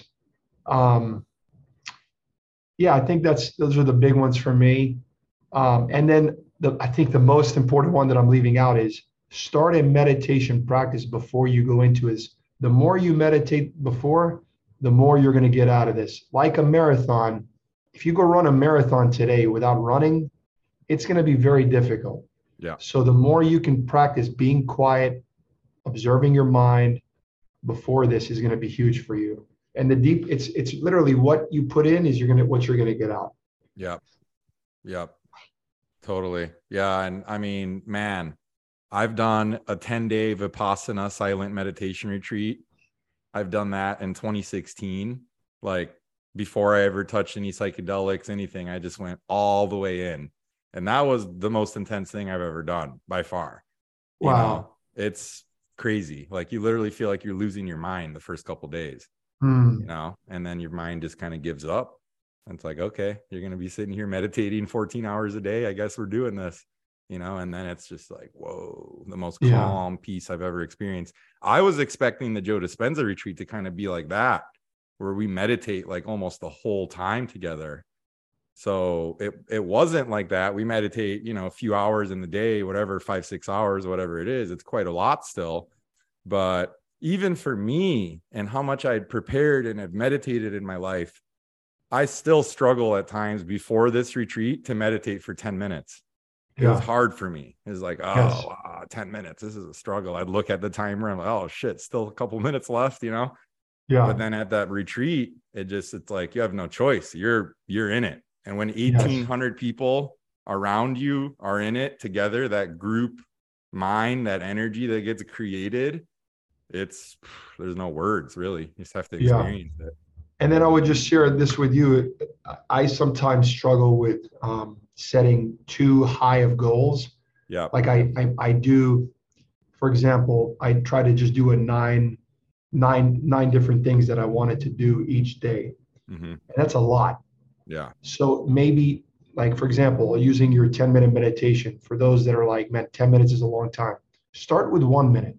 I think those are the big ones for me. And then I think the most important one that I'm leaving out is start a meditation practice before you go into it. The more you meditate before, the more you're going to get out of this. Like a marathon, if you go run a marathon today without running, it's going to be very difficult. Yeah. So the more you can practice being quiet, observing your mind before this is going to be huge for you. And it's literally what you put in is what you're going to get out. Yep. Totally. Yeah. And I mean, man, I've done a 10-day Vipassana silent meditation retreat. I've done that in 2016. Like before I ever touched any psychedelics, anything. I just went all the way in. And that was the most intense thing I've ever done by far. You know, it's crazy. Like you literally feel like you're losing your mind the first couple days, you know, and then your mind just kind of gives up. And it's like, okay, you're going to be sitting here meditating 14 hours a day. I guess we're doing this, you know, and then it's just like, whoa, the most calm peace I've ever experienced. I was expecting the Joe Dispenza retreat to kind of be like that, where we meditate like almost the whole time together. So it wasn't like that. We meditate, you know, a few hours in the day, whatever, 5-6 hours, whatever it is. It's quite a lot still. But even for me and how much I'd prepared and have meditated in my life, I still struggle at times before this retreat to meditate for 10 minutes. It was hard for me. It was like, 10 minutes. This is a struggle. I'd look at the timer. I'm like, oh shit, still a couple minutes left, you know? Yeah. But then at that retreat, it's like, you have no choice. You're in it. And when 1,800 people around you are in it together, that group mind, that energy that gets created, there's no words really. You just have to experience it. And then I would just share this with you. I sometimes struggle with setting too high of goals. Yeah. Like I do, for example, I try to just do nine different things that I wanted to do each day. And that's a lot. Yeah. So maybe, like, for example, using your 10-minute meditation, for those that are like, man, 10 minutes is a long time. Start with 1 minute.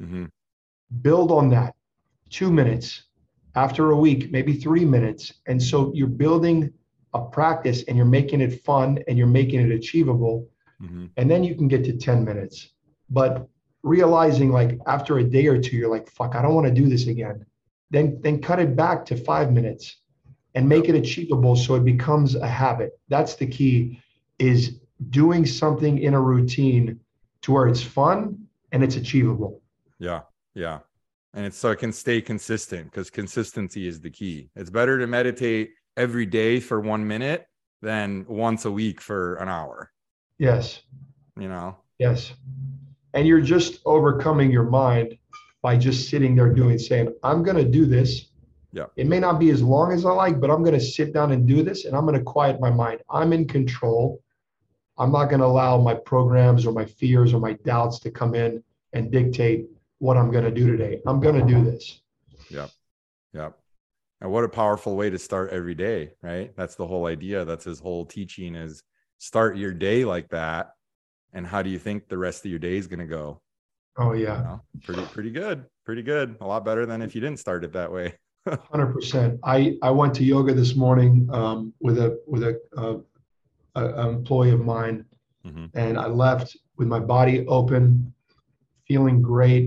Build on that. 2 minutes. After a week, maybe 3 minutes. And so you're building a practice and you're making it fun and you're making it achievable. And then you can get to 10 minutes. But realizing, like, after a day or two, you're like, fuck, I don't want to do this again. Then cut it back to 5 minutes. And make it achievable so it becomes a habit. That's the key, is doing something in a routine to where it's fun and it's achievable. Yeah, yeah. And so it can stay consistent, because consistency is the key. It's better to meditate every day for 1 minute than once a week for an hour. Yes. You know? Yes. And you're just overcoming your mind by just sitting there saying, I'm going to do this. Yeah. It may not be as long as I like, but I'm going to sit down and do this, and I'm going to quiet my mind. I'm in control. I'm not going to allow my programs or my fears or my doubts to come in and dictate what I'm going to do today. I'm going to do this. Yep. Yep. And what a powerful way to start every day, right? That's the whole idea. That's his whole teaching, is start your day like that. And how do you think the rest of your day is going to go? Oh, yeah. You know, pretty good. Pretty good. A lot better than if you didn't start it that way. 100%. I went to yoga this morning with an employee of mine, and I left with my body open, feeling great,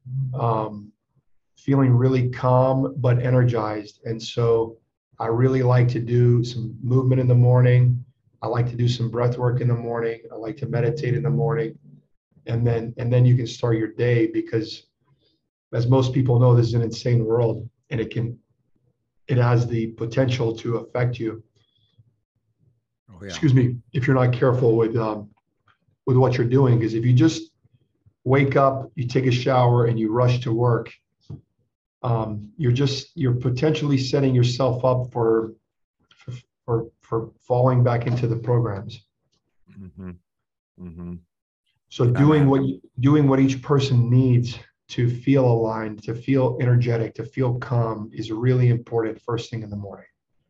feeling really calm but energized. And so I really like to do some movement in the morning. I like to do some breath work in the morning. I like to meditate in the morning, and then you can start your day, because, as most people know, this is an insane world. And it has the potential to affect you. Oh, yeah. Excuse me, if you're not careful with what you're doing. Because if you just wake up, you take a shower, and you rush to work, you're potentially setting yourself up for falling back into the programs. So doing what each person needs to feel aligned, to feel energetic, to feel calm is really important first thing in the morning.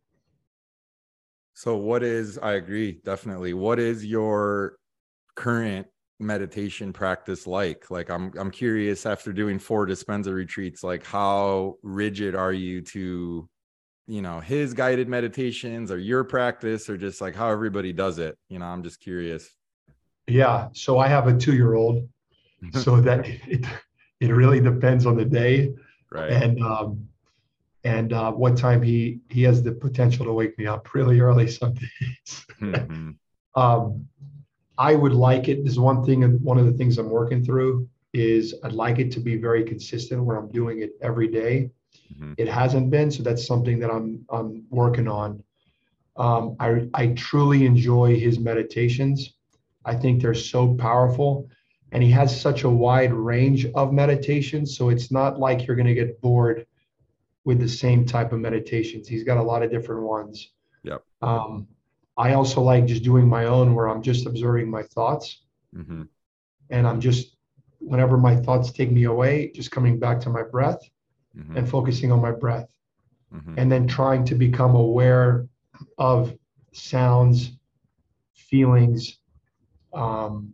So I agree, definitely. What is your current meditation practice like? Like, I'm curious, after doing 4 Dispenza retreats, like, how rigid are you to, you know, his guided meditations or your practice, or just like how everybody does it? You know, I'm just curious. Yeah. So I have a 2-year-old, so that it really depends on the day, right? And what time he has the potential to wake me up really early some days. I would like it. This is one of the things I'm working through, is I'd like it to be very consistent, where I'm doing it every day. It hasn't been, so that's something that I'm working on. I truly enjoy his meditations. I think they're so powerful. And he has such a wide range of meditations. So it's not like you're going to get bored with the same type of meditations. He's got a lot of different ones. Yep. I also like just doing my own where I'm just observing my thoughts. Mm-hmm. And I'm just, whenever my thoughts take me away, just coming back to my breath Mm-hmm. and focusing on my breath. Mm-hmm. And then trying to become aware of sounds, feelings, um,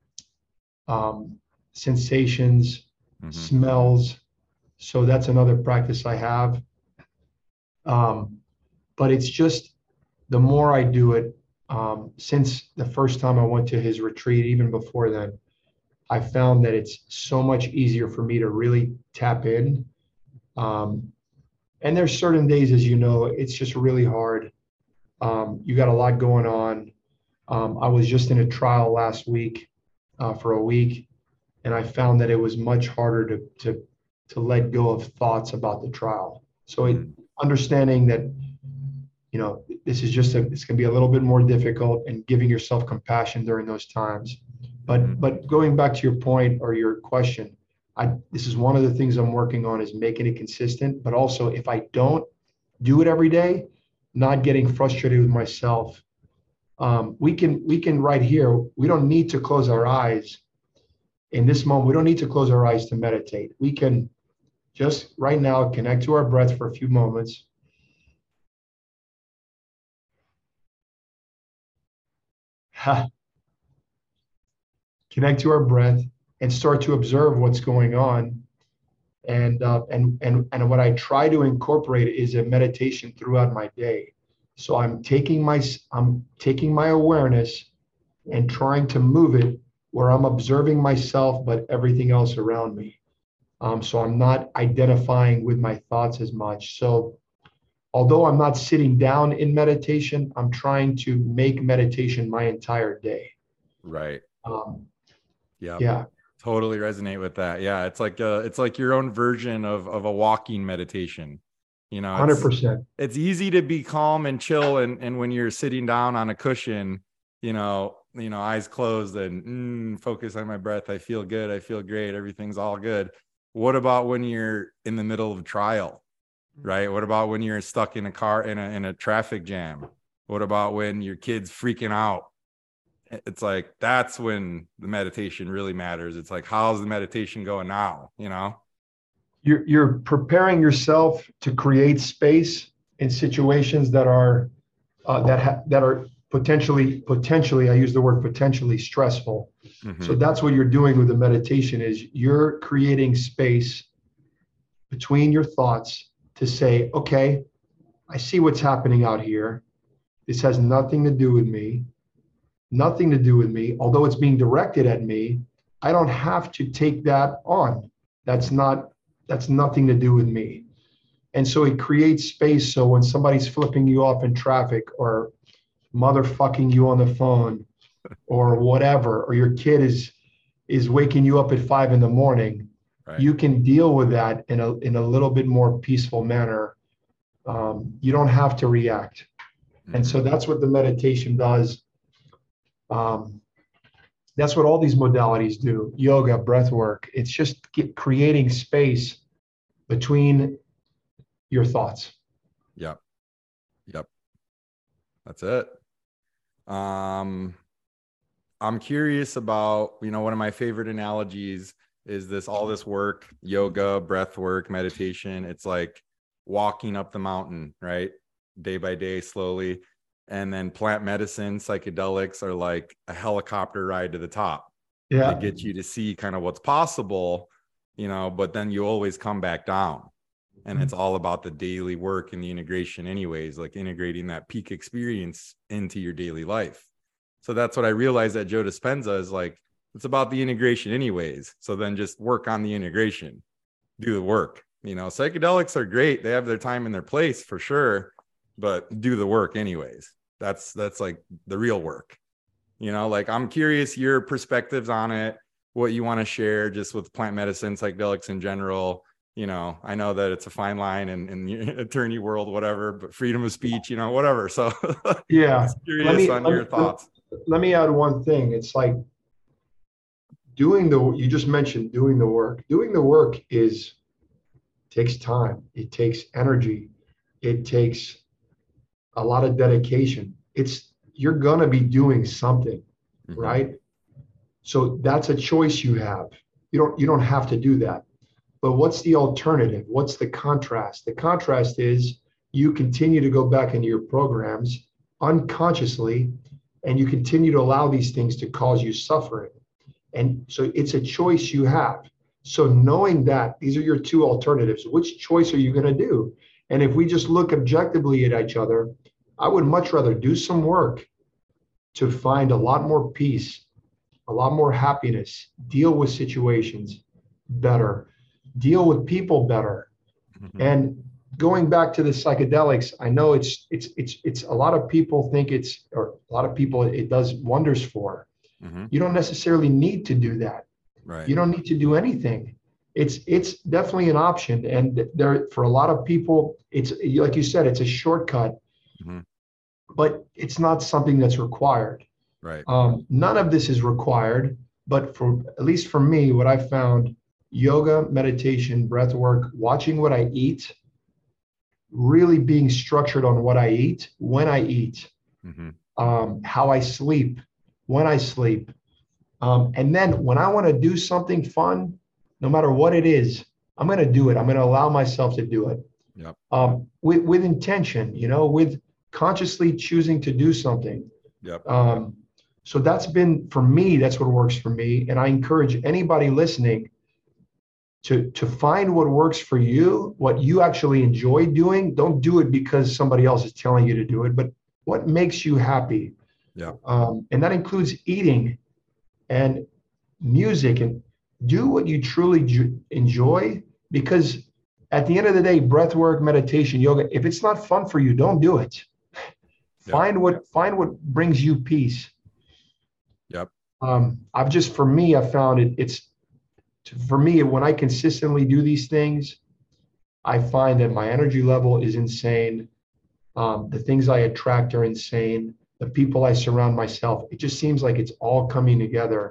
sensations, Mm-hmm. smells. So that's another practice I have. But it's just the more I do it, since the first time I went to his retreat, even before then, I found that it's so much easier for me to really tap in. And there's certain days, as you know, it's just really hard. You got a lot going on. I was just in a trial last week for a week, and I found that it was much harder to let go of thoughts about the trial. So understanding that, you know, this is just it's going to be a little bit more difficult, and giving yourself compassion during those times. But going back to your point or your question, this is one of the things I'm working on, is making it consistent. But also, if I don't do it every day, not getting frustrated with myself. We can right here. We don't need to close our eyes in this moment. We don't need to close our eyes to meditate. We can just right now connect to our breath for a few moments. Connect to our breath and start to observe what's going on. And what I try to incorporate is a meditation throughout my day. So I'm taking my awareness and trying to move it where I'm observing myself, but everything else around me. So I'm not identifying with my thoughts as much. So although I'm not sitting down in meditation, I'm trying to make meditation my entire day. Right. Yeah. Totally resonate with that. Yeah. It's like your own version of a walking meditation. You know, 100%. It's easy to be calm and chill. And when you're sitting down on a cushion, eyes closed and focus on my breath. I feel good. I feel great. Everything's all good. What about when you're in the middle of a trial, right? What about when you're stuck in a car in a traffic jam? What about when your kid's freaking out? It's like, that's when the meditation really matters. It's like, how's the meditation going now? You're preparing yourself to create space in situations that are potentially, I use the word potentially, stressful. Mm-hmm. So that's what you're doing with the meditation, is you're creating space between your thoughts to say, okay, I see what's happening out here. This has nothing to do with me. Although it's being directed at me, I don't have to take that on. That's nothing to do with me. And so it creates space. So when somebody's flipping you off in traffic, or motherfucking you on the phone, or whatever, or your kid is waking you up at 5 a.m, right, you can deal with that in a little bit more peaceful manner. You don't have to react. Mm-hmm. And so that's what the meditation does. That's what all these modalities do. Yoga, breath work. It's just creating space between your thoughts. Yep. That's it. I'm curious about, one of my favorite analogies is all this work, yoga, breath work, meditation. It's like walking up the mountain, right? Day by day, slowly. And then plant medicine, psychedelics are like a helicopter ride to the top. Yeah. They get you to see kind of what's possible, but then you always come back down. And it's all about the daily work and the integration anyways, like integrating that peak experience into your daily life. So that's what I realized at Joe Dispenza is like, it's about the integration anyways. So then just work on the integration, do the work. Psychedelics are great. They have their time and their place for sure, but do the work anyways. That's like the real work. Like, I'm curious your perspectives on it, what you want to share just with plant medicine, psychedelics in general. I know that it's a fine line in the attorney world, whatever, but freedom of speech, whatever. So yeah, just curious on your thoughts. Let me add one thing. It's like you just mentioned doing the work. Doing the work is takes time. It takes energy. It takes a lot of dedication. You're going to be doing something, right? So that's a choice you have. You don't have to do that. But what's the alternative? What's the contrast? The contrast is you continue to go back into your programs unconsciously, and you continue to allow these things to cause you suffering. And so it's a choice you have. So knowing that these are your two alternatives, which choice are you going to do? And if we just look objectively at each other, I would much rather do some work to find a lot more peace, a lot more happiness, deal with situations better, deal with people better. And going back to the psychedelics, I know it's a lot of people think it does wonders for. You don't necessarily need to do that. Right. You don't need to do anything. It's definitely an option. And there, for a lot of people, it's like you said, it's a shortcut, but it's not something that's required. Right. None of this is required, but at least for me, what I found, yoga, meditation, breath work, watching what I eat, really being structured on what I eat, when I eat, how I sleep, when I sleep. And then when I want to do something fun, no matter what it is, I'm going to do it. I'm going to allow myself to do it. Yep. With intention, with consciously choosing to do something. Yep. So that's been, for me, that's what works for me. And I encourage anybody listening to find what works for you, what you actually enjoy doing. Don't do it because somebody else is telling you to do it, but what makes you happy. Yeah. And that includes eating and music, and do what you truly enjoy, because at the end of the day, breath work, meditation, yoga, if it's not fun for you, don't do it. Find what brings you peace. Yep. For me, I found for me, when I consistently do these things, I find that my energy level is insane. The things I attract are insane. The people I surround myself, it just seems like it's all coming together.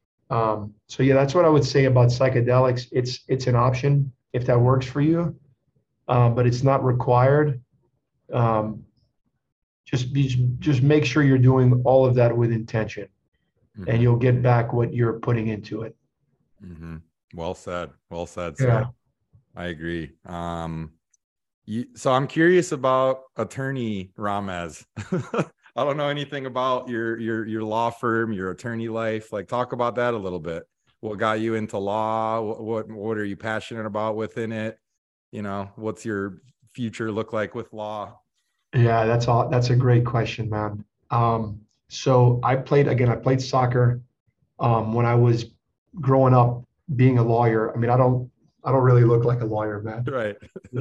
So yeah, that's what I would say about psychedelics. It's an option if that works for you, but it's not required. Just make sure you're doing all of that with intention, and you'll get back what you're putting into it. Well said. Well said, Yeah. sir. I agree. So I'm curious about attorney Ramez. I don't know anything about your law firm, your attorney life. Like, talk about that a little bit. What got you into law? What are you passionate about within it? What's your future look like with law? Yeah, that's a great question, man. So I played soccer when I was growing up, being a lawyer. I mean, I don't really look like a lawyer, man. Right.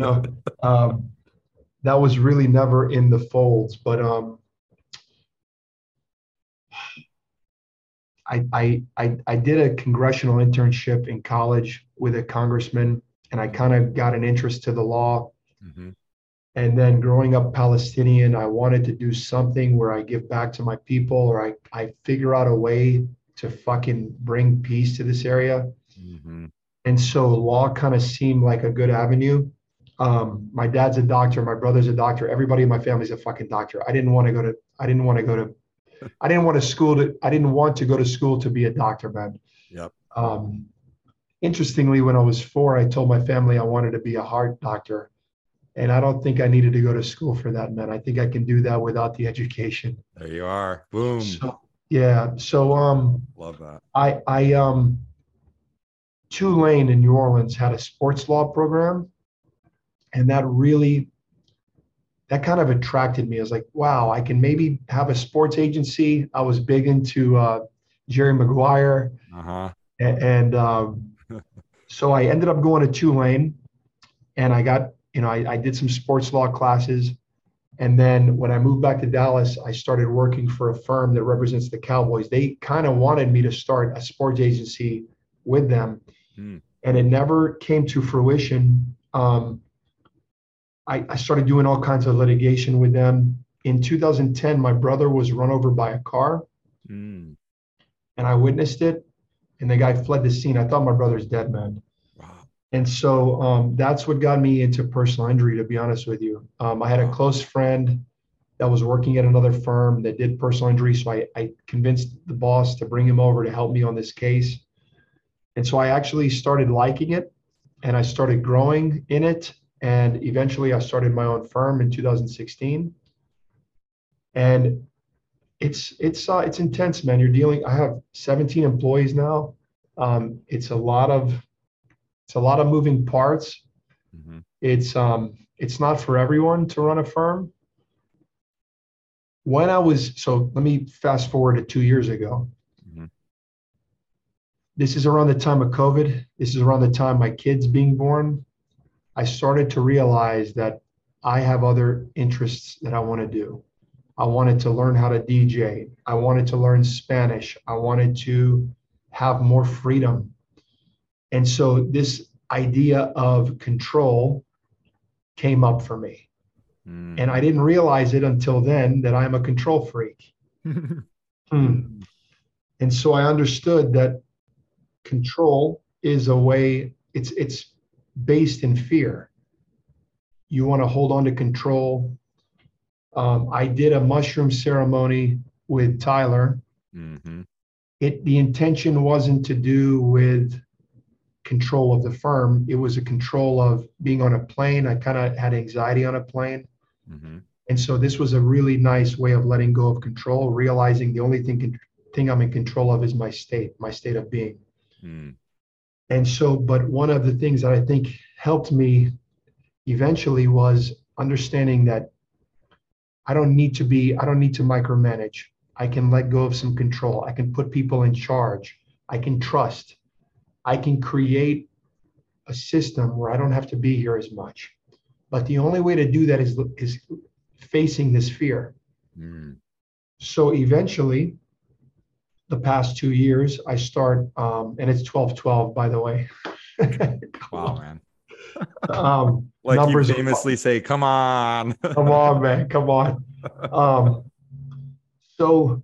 That was really never in the folds, but I did a congressional internship in college with a congressman, and I kind of got an interest to the law. And then growing up Palestinian, I wanted to do something where I give back to my people, or I figure out a way to fucking bring peace to this area. And so law kind of seemed like a good avenue. My dad's a doctor, my brother's a doctor, everybody in my family's a fucking doctor. I didn't want to go to school to be a doctor, man. Yep. Interestingly, when I was 4, I told my family I wanted to be a heart doctor. And I don't think I needed to go to school for that, man. I think I can do that without the education. There you are. Boom. So, yeah. So love that. I Tulane in New Orleans had a sports law program, and that kind of attracted me. I was like, wow, I can maybe have a sports agency. I was big into Jerry Maguire. And so I ended up going to Tulane, and I got, I did some sports law classes. And then when I moved back to Dallas, I started working for a firm that represents the Cowboys. They kind of wanted me to start a sports agency with them, and it never came to fruition. I started doing all kinds of litigation with them. In 2010, my brother was run over by a car, and I witnessed it, and the guy fled the scene. I thought my brother's dead, man. Wow. And so that's what got me into personal injury, to be honest with you. I had a Wow. close friend that was working at another firm that did personal injury. So I convinced the boss to bring him over to help me on this case. And so I actually started liking it and I started growing in it. And eventually I started my own firm in 2016. And it's intense, man. You're dealing, I have 17 employees now. It's a lot of moving parts. Mm-hmm. It's not for everyone to run a firm. So let me fast forward to 2 years ago. Mm-hmm. This is around the time of COVID. This is around the time my kids being born. I started to realize that I have other interests that I want to do. I wanted to learn how to DJ. I wanted to learn Spanish. I wanted to have more freedom. And so this idea of control came up for me. Mm. And I didn't realize it until then that I'm a control freak. Hmm. And so I understood that control is a way, it's based in fear. You want to hold on to control. I did a mushroom ceremony with Tyler. Mm-hmm. The intention wasn't to do with control of the firm. It was a control of being on a plane. I kind of had anxiety on a plane. Mm-hmm. And so this was a really nice way of letting go of control, realizing the only thing I'm in control of is my state of being. Mm. And so, but one of the things that I think helped me eventually was understanding that I don't need to micromanage. I can let go of some control. I can put people in charge. I can trust. I can create a system where I don't have to be here as much. But the only way to do that is facing this fear. Mm. So eventually, the past 2 years, I start, and it's 12-12, by the way. Wow, man. Like you Numbers famously say, come on. come on, man, come on. Um, so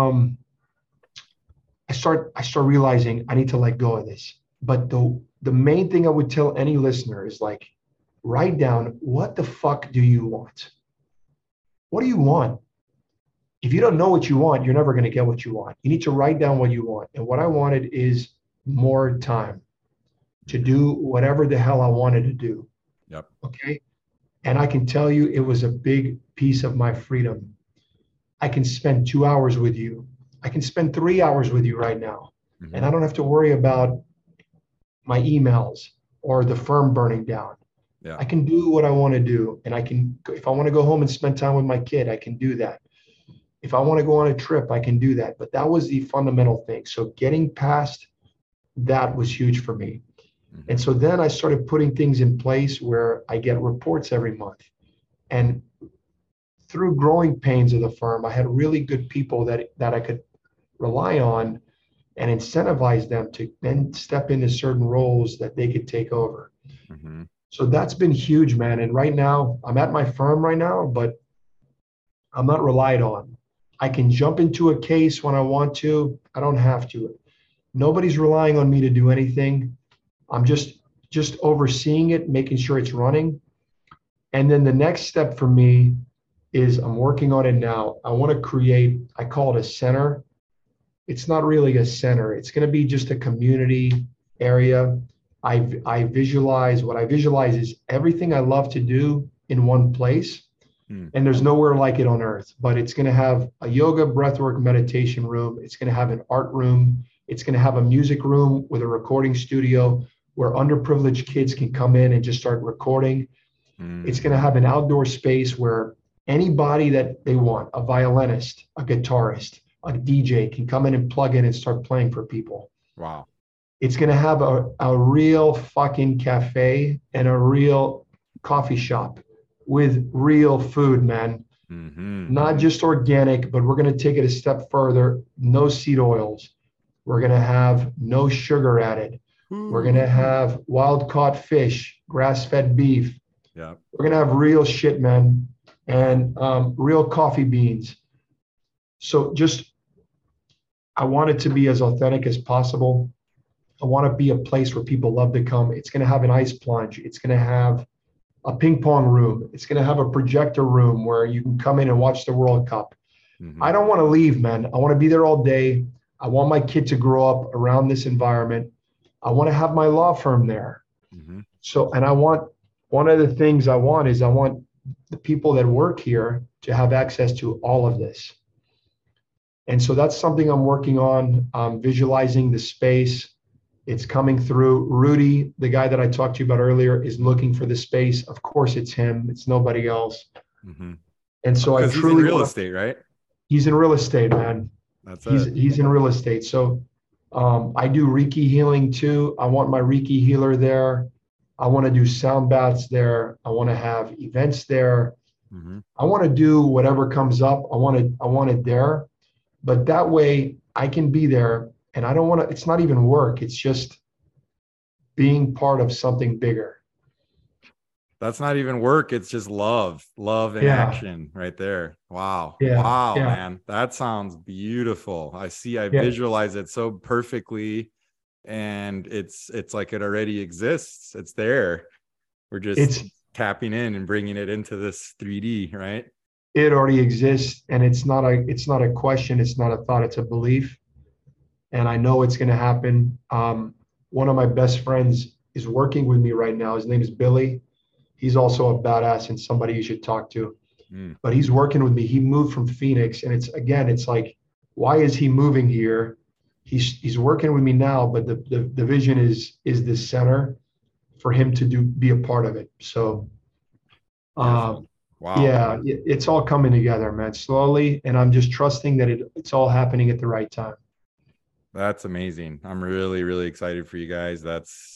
I start realizing I need to let go of this. But the main thing I would tell any listener is like, write down, what the fuck do you want? What do you want? If you don't know what you want, you're never going to get what you want. You need to write down what you want. And what I wanted is more time to do whatever the hell I wanted to do. Yep. Okay. And I can tell you, it was a big piece of my freedom. I can spend 2 hours with you. I can spend 3 hours with you right now. Mm-hmm. And I don't have to worry about my emails or the firm burning down. Yeah. I can do what I want to do. And if I want to go home and spend time with my kid, I can do that. If I want to go on a trip, I can do that. But that was the fundamental thing. So getting past that was huge for me. Mm-hmm. And so then I started putting things in place where I get reports every month. And through growing pains of the firm, I had really good people that I could rely on and incentivize them to then step into certain roles that they could take over. Mm-hmm. So that's been huge, man. And right now, I'm at my firm right now, but I'm not relied on. I can jump into a case when I want to. I don't have to. Nobody's relying on me to do anything. I'm just overseeing it, making sure it's running. And then the next step for me is I'm working on it now. I want to create, I call it a center. It's not really a center. It's going to be just a community area. I visualize is everything I love to do in one place. And there's nowhere like it on earth, but it's going to have a yoga, breathwork, meditation room. It's going to have an art room. It's going to have a music room with a recording studio where underprivileged kids can come in and just start recording. It's going to have an outdoor space where anybody that they want, a violinist, a guitarist, a DJ can come in and plug in and start playing for people. Wow. It's going to have a real fucking cafe and a real coffee shop with real food, man. Mm-hmm. Not just organic, but we're going to take it a step further. No seed oils. We're going to have no sugar added. Ooh. We're going to have wild caught fish, grass-fed beef. Yeah. We're going to have real shit, man, and real coffee beans. So I want it to be as authentic as possible. I want to be a place where people love to come. It's going to have an ice plunge. It's going to have a ping pong room. It's going to have a projector room where you can come in and watch the World Cup. Mm-hmm. I don't want to leave, man. I want to be there all day. I want my kid to grow up around this environment. I want to have my law firm there. Mm-hmm. So, and I want, one of the things I want is I want the people that work here to have access to all of this. And so that's something I'm working on, visualizing the space. It's coming through. Rudy, the guy that I talked to you about earlier, is looking for the space. Of course, it's him. It's nobody else. Mm-hmm. And so I Because he's in truly real want. estate, right? He's in real estate, man. That's He's it. he's in real estate. So I do Reiki healing too. I want my Reiki healer there. I want to do sound baths there. I want to have events there. Mm-hmm. I want to do whatever comes up. I want it there. But that way I can be there, and I don't want to, it's not even work. It's just being part of something bigger. That's not even work. It's just love and Yeah. action right there. Wow. Yeah. Wow, Yeah. man. That sounds beautiful. I Yeah. visualize it so perfectly, and it's like it already exists. It's there. We're just tapping in and bringing it into this 3D, right? It already exists, and it's not a question. It's not a thought. It's a belief. And I know it's going to happen. One of my best friends is working with me right now. His name is Billy. He's also a badass and somebody you should talk to. But he's working with me. He moved from Phoenix, and it's like, why is he moving here? He's working with me now, but the vision is this center for him to be a part of it. So, Wow. yeah, it's all coming together, man, slowly, and I'm just trusting that it's all happening at the right time. That's amazing. I'm really, really excited for you guys.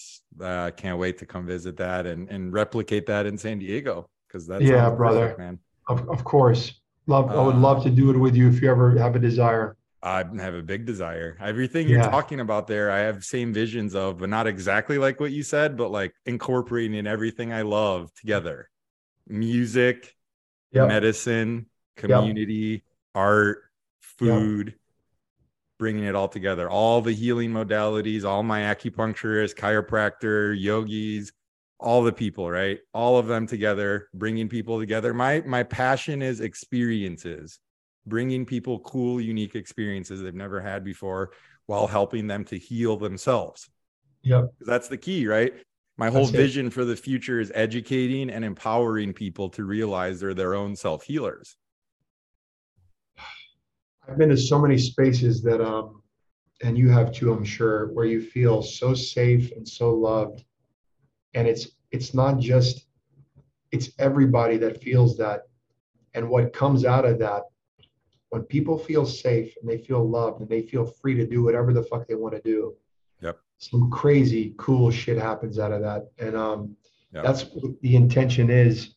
I can't wait to come visit that and replicate that in San Diego, because that's brother, perfect, man. Of course. I would love to do it with you if you ever have a desire. I have a big desire. Everything you're talking about there, I have same visions of, but not exactly like what you said, but like incorporating everything I love together: music, medicine, community, art, food, bringing it all together. All the healing modalities, all my acupuncturists, chiropractor, yogis, all the people, right? All of them together, bringing people together. My passion is experiences, bringing people cool, unique experiences they've never had before, while helping them to heal themselves. That's the key, right? My whole vision for the future is educating and empowering people to realize they're their own self-healers. I've been to so many spaces that, and you have too, I'm sure, where you feel so safe and so loved. And it's not just, it's everybody that feels that. And what comes out of that, when people feel safe and they feel loved and they feel free to do whatever the fuck they want to do, some crazy cool shit happens out of that. And that's what the intention is.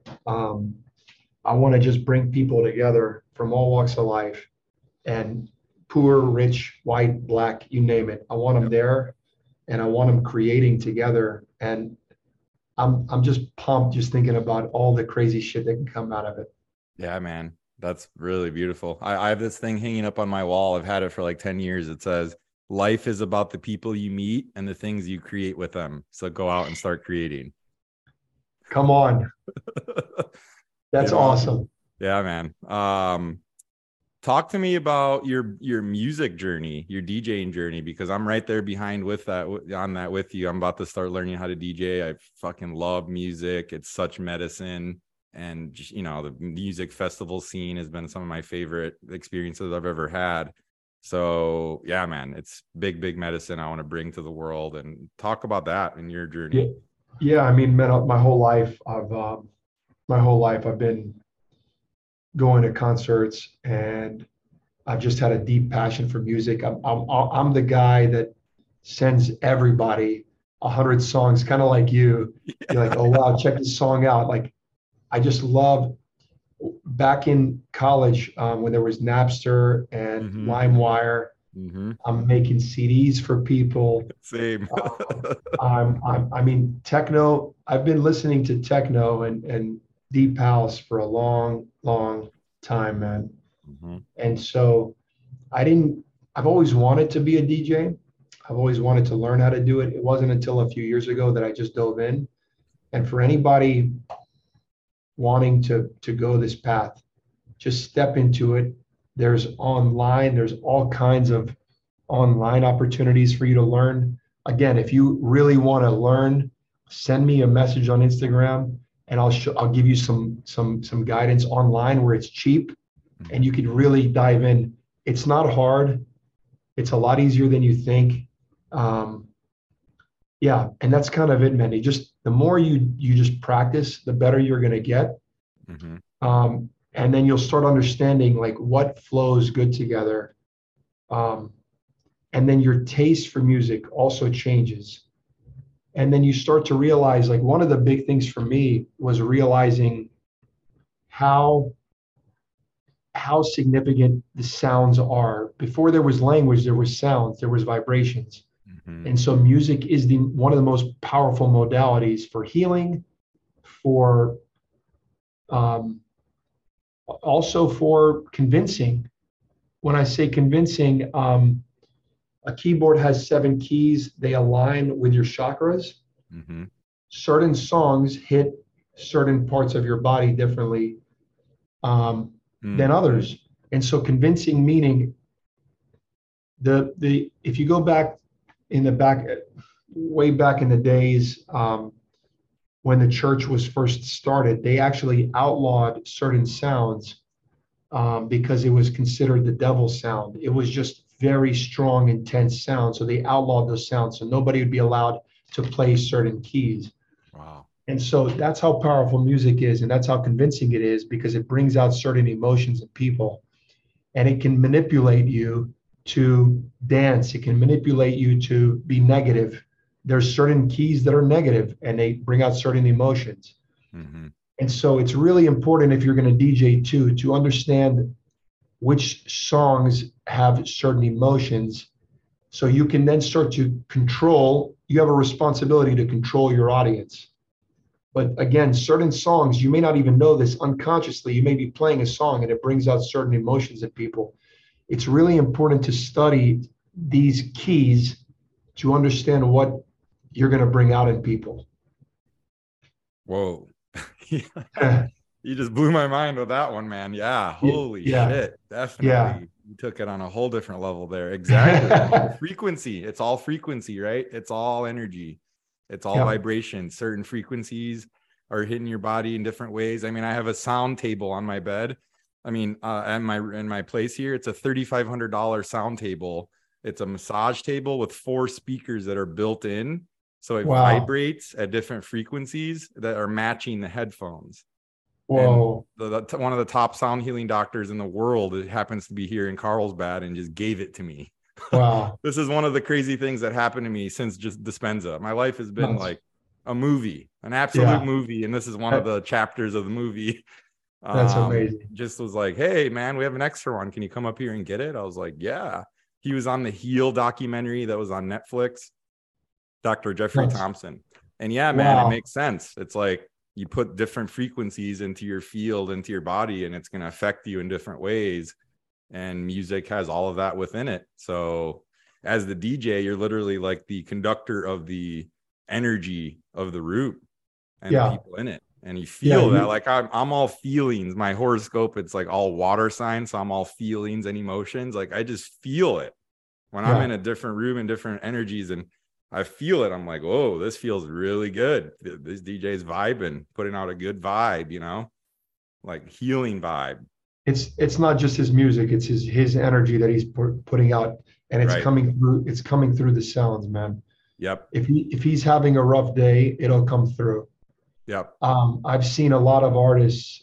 I want to just bring people together from all walks of life, and poor, rich, white, black, you name it. I want them there, and I want them creating together. And I'm just pumped just thinking about all the crazy shit that can come out of it. Yeah, man. That's really beautiful. I have this thing hanging up on my wall. I've had it for like 10 years. It says, life is about the people you meet and the things you create with them. So go out and start creating. Come on. That's awesome. Yeah, man. Talk to me about your music journey, your DJing journey, because I'm right there behind with that with you. I'm about to start learning how to DJ. I fucking love music. It's such medicine. And, the music festival scene has been some of my favorite experiences I've ever had. So, yeah, man, it's big, big medicine I want to bring to the world. And talk about that in your journey. Yeah, I mean, man, my whole life I've been going to concerts, and I've just had a deep passion for music. I'm the guy that sends everybody 100 songs, kind of like you. You're like, oh wow, check this song out. Like, I just love, back in college, when there was Napster and LimeWire, I'm making CDs for people. Same. I mean, techno, I've been listening to techno and deep house for a long, long time, man. And so I've always wanted to be a DJ. I've always wanted to learn how to do it. It wasn't until a few years ago that I just dove in. And for anybody wanting to go this path, just step into it. There's all kinds of online opportunities for you to learn. Again, if you really want to learn, send me a message on Instagram and I'll give you some guidance online where it's cheap and you can really dive in. It's not hard. It's a lot easier than you think. Yeah, and that's kind of it, Mandy. Just the more you just practice, the better you're going to get. Mm-hmm. And then you'll start understanding like what flows good together. And then your taste for music also changes. And then you start to realize, like, one of the big things for me was realizing how significant the sounds are. Before there was language, there was sounds, there was vibrations. Mm-hmm. And so music is one of the most powerful modalities for healing, for also for convincing. When I say convincing, a keyboard has 7 keys. They align with your chakras. Mm-hmm. Certain songs hit certain parts of your body differently than others. And so convincing meaning if you go way back in the days, when the church was first started, they actually outlawed certain sounds because it was considered the devil's sound. It was just very strong, intense sound. So they outlawed those sounds. So nobody would be allowed to play certain keys. Wow. And so that's how powerful music is. And that's how convincing it is, because it brings out certain emotions in people. And it can manipulate you to dance. It can manipulate you to be negative. There's certain keys that are negative and they bring out certain emotions. Mm-hmm. And so it's really important, if you're going to DJ too, to understand which songs have certain emotions, so you can then start to control. You have a responsibility to control your audience. But again, certain songs, you may not even know this unconsciously. You may be playing a song and it brings out certain emotions in people. It's really important to study these keys to understand what you're going to bring out in people. Whoa. You just blew my mind with that one, man. Yeah. Holy shit. Definitely. Yeah. You took it on a whole different level there. Exactly. Frequency. It's all frequency, right? It's all energy. It's all vibration. Certain frequencies are hitting your body in different ways. I mean, I have a sound table on my bed. I mean, in my place here, it's a $3,500 sound table. It's a massage table with 4 speakers that are built in. So it vibrates at different frequencies that are matching the headphones. Whoa. And one of the top sound healing doctors in the world, it happens to be here in Carlsbad, and just gave it to me. Wow. This is one of the crazy things that happened to me since just Dispenza. My life has been like a movie, an absolute movie. And this is one of the chapters of the movie. That's amazing. Just was like, hey, man, we have an extra one. Can you come up here and get it? I was like, yeah. He was on the Heal documentary that was on Netflix, Dr. Jeffrey Thompson. And yeah, man, it makes sense. It's like you put different frequencies into your field, into your body, and it's going to affect you in different ways. And music has all of that within it. So as the DJ, you're literally like the conductor of the energy of the room and the people in it. And you feel that, like I'm all feelings. My horoscope, it's like all water signs. So I'm all feelings and emotions. Like I just feel it when I'm in a different room and different energies, and I feel it. I'm like, oh, this feels really good. This DJ's vibing, putting out a good vibe, you know, like healing vibe. It's not just his music, it's his energy that he's putting out, and it's coming through the sounds, man. Yep. If he's having a rough day, it'll come through. Yep. I've seen a lot of artists.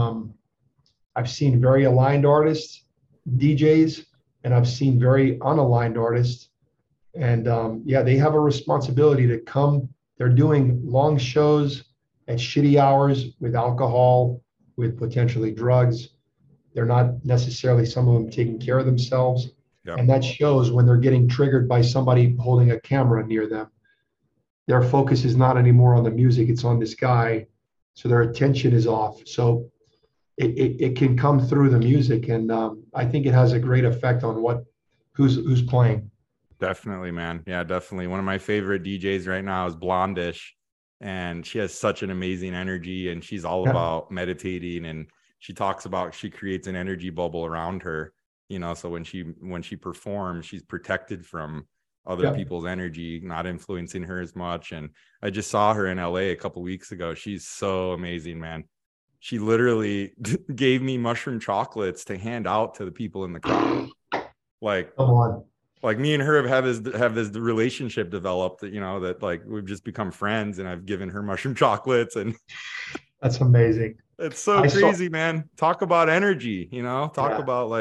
I've seen very aligned artists, DJs, and I've seen very unaligned artists. And they have a responsibility to come. They're doing long shows at shitty hours with alcohol, with potentially drugs. They're not necessarily, some of them, taking care of themselves. Yep. And that shows when they're getting triggered by somebody holding a camera near them. Their focus is not anymore on the music, it's on this guy. So their attention is off. So it can come through the music. And I think it has a great effect on who's playing. Definitely, man. Yeah, definitely. One of my favorite DJs right now is Blondish, and she has such an amazing energy, and she's all Yeah. about meditating, and she talks about she creates an energy bubble around her, so when she performs, she's protected from other Yeah. people's energy not influencing her as much. And I just saw her in LA a couple weeks ago. She's so amazing, man. She literally gave me mushroom chocolates to hand out to the people in the crowd. Like Come on. like me and her have this relationship developed that that like we've just become friends, and I've given her mushroom chocolates, and That's amazing. it's so I saw, crazy, man. Talk about energy, talk yeah. about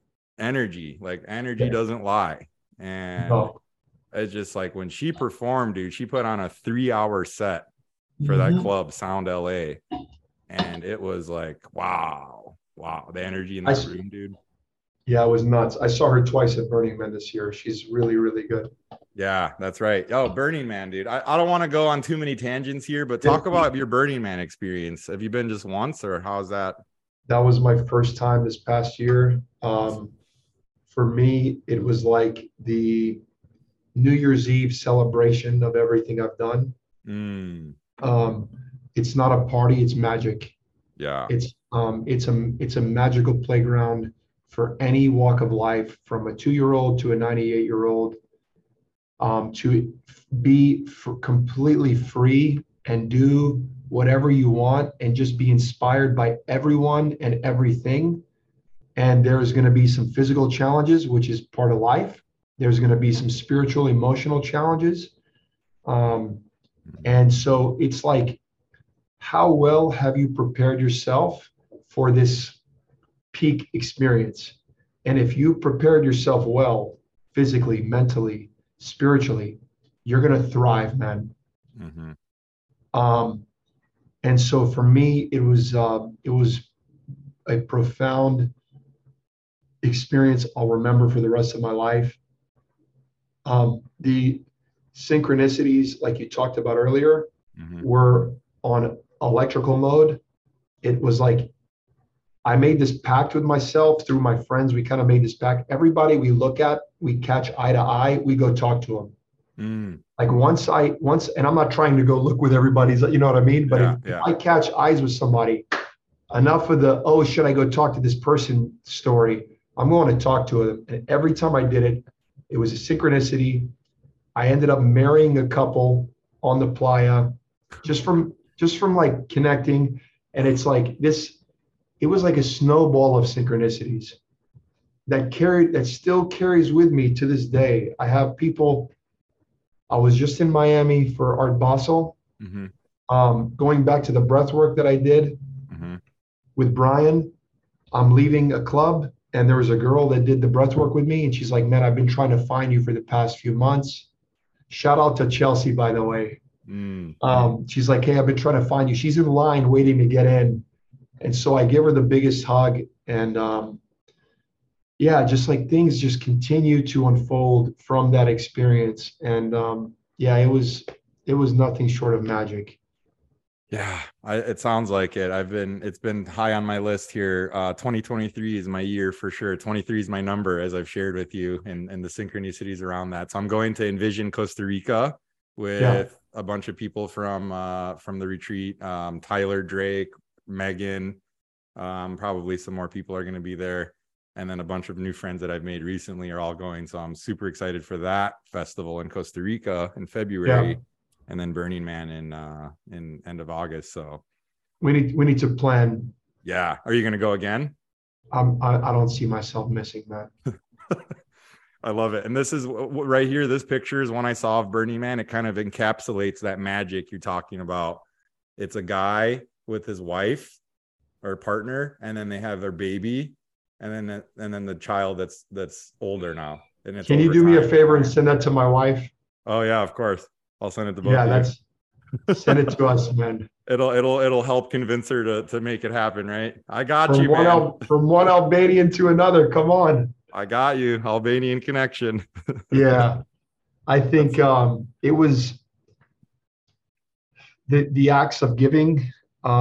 like energy Yeah. doesn't lie. And No. it's just like when she performed, dude, she put on a 3-hour set for that Mhm. club Sound LA, and it was like wow, the energy in I, that s- room, dude. yeah, it was nuts. I saw her twice at Burning Man this year. She's really, really good. Yeah, that's right. Oh, Burning Man, dude. I don't want to go on too many tangents here, but Yeah. talk about your Burning Man experience. Have you been just once, or how's that? That was my first time this past year. Awesome. For me, it was like the New Year's Eve celebration of everything I've done. Mm, Um, it's not a party, it's magic. yeah. It's a magical playground for any walk of life, from a 2-year-old to a 98-year-old, to be completely free and do whatever you want and just be inspired by everyone and everything. And there's going to be some physical challenges, which is part of life. There's going to be some spiritual, emotional challenges. Um, Mhm. and so it's like, how well have you prepared yourself for this peak experience? And if you prepared yourself well, physically, mentally, spiritually, you're going to thrive, man. Mhm. Um, and so for me, it was a profound experience I'll remember for the rest of my life. The synchronicities, like you talked about earlier, Mhm. were on electrical mode. It was like I made this pact with myself through my friends. We kind of made this pact. Everybody we look at, we catch eye to eye, we go talk to them. Mm, Like and I'm not trying to go look with everybody's, you know what I mean? But if, yeah, if yeah. I catch eyes with somebody, enough of the, oh, should I go talk to this person story? I'm going to talk to them. And every time I did it, it was a synchronicity. I ended up marrying a couple on the playa just from like connecting. And it's like this, it was like a snowball of synchronicities that still carries with me to this day. I have people, I was just in Miami for Art Basel, Mhm. going back to the breath work that I did Mhm. with Brian. I'm leaving a club, and there was a girl that did the breath work with me, and she's like, "Man, I've been trying to find you for the past few months." Shout out to Chelsea, by the way. Mm. She's like, "Hey, I've been trying to find you." She's in line waiting to get in, and so I give her the biggest hug, and yeah, just like things just continue to unfold from that experience, and yeah, it was nothing short of magic. Yeah, it sounds like it. It's been high on my list here. 2023 is my year for sure. 23 is my number, as I've shared with you, and the synchronicities around that. So I'm going to Envision Costa Rica Yeah, with a bunch of people from the retreat. Tyler, Drake, Megan, probably some more people are going to be there. And then a bunch of new friends that I've made recently are all going. So I'm super excited for that festival in Costa Rica in yeah. February, and then Burning Man in end of August. So We need to plan. yeah, are you going to go again? I don't see myself missing that. I love it. And this is right here. This picture is one I saw of Burning Man. It kind of encapsulates that magic you're talking about. It's a guy with his wife or partner, and then they have their baby, and then the child that's older now, and it's Can you over do me a time. favor and send that to my wife? Oh yeah, of course. I'll send it to both Yeah, of you. that's send it to us, man. It'll help convince her to make it happen, right? I got From you, one man. Al from one Albanian to another. Come on. I got you. Albanian connection. Yeah, I think That's it was the acts of giving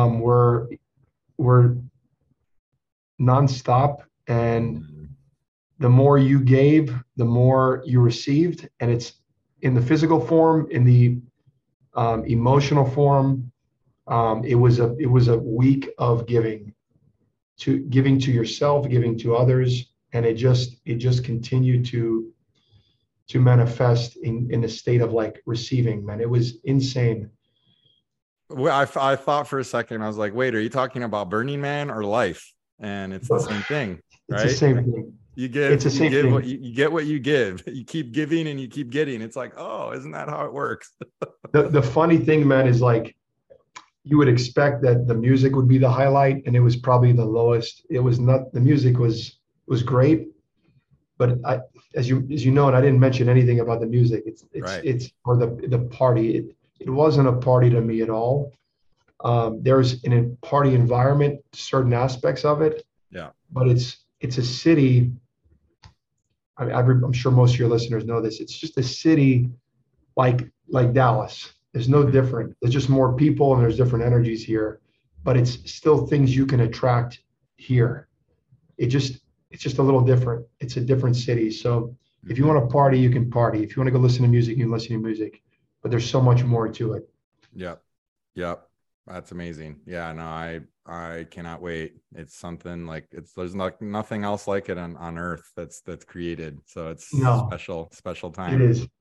were nonstop, and mm, the more you gave, the more you received, and it's in the physical form, in the emotional form. It was a week of giving to yourself, giving to others, and it just continued to manifest in a state of like receiving, man. It was insane. Well, I thought for a second, I was like, wait, are you talking about Burning Man or life? And it's the But same thing, it's the right? same thing. You It's give, the you same give what thing. you get what you give. You keep giving and you keep getting. It's like, oh, isn't that how it works? The funny thing, man, is like you would expect that the music would be the highlight, and it was probably the lowest. It was not. The music was great, but as you know, and I didn't mention anything about the music. Right. It's or the party. It wasn't a party to me at all. There's in a party environment, certain aspects of it, Yeah. but it's a city. I'm sure most of your listeners know this. It's just a city like Dallas. There's no Mhm. different. There's just more people and there's different energies here, but it's still things you can attract here. It just it's just a little different. It's a different city. So if you Mhm. want to party, you can party. If you want to go listen to music, you can listen to music. But there's so much more to it. Yep. Yep. That's amazing. Yeah, no, I cannot wait. It's something like there's nothing else like it on earth that's created. So it's No, special it time. is.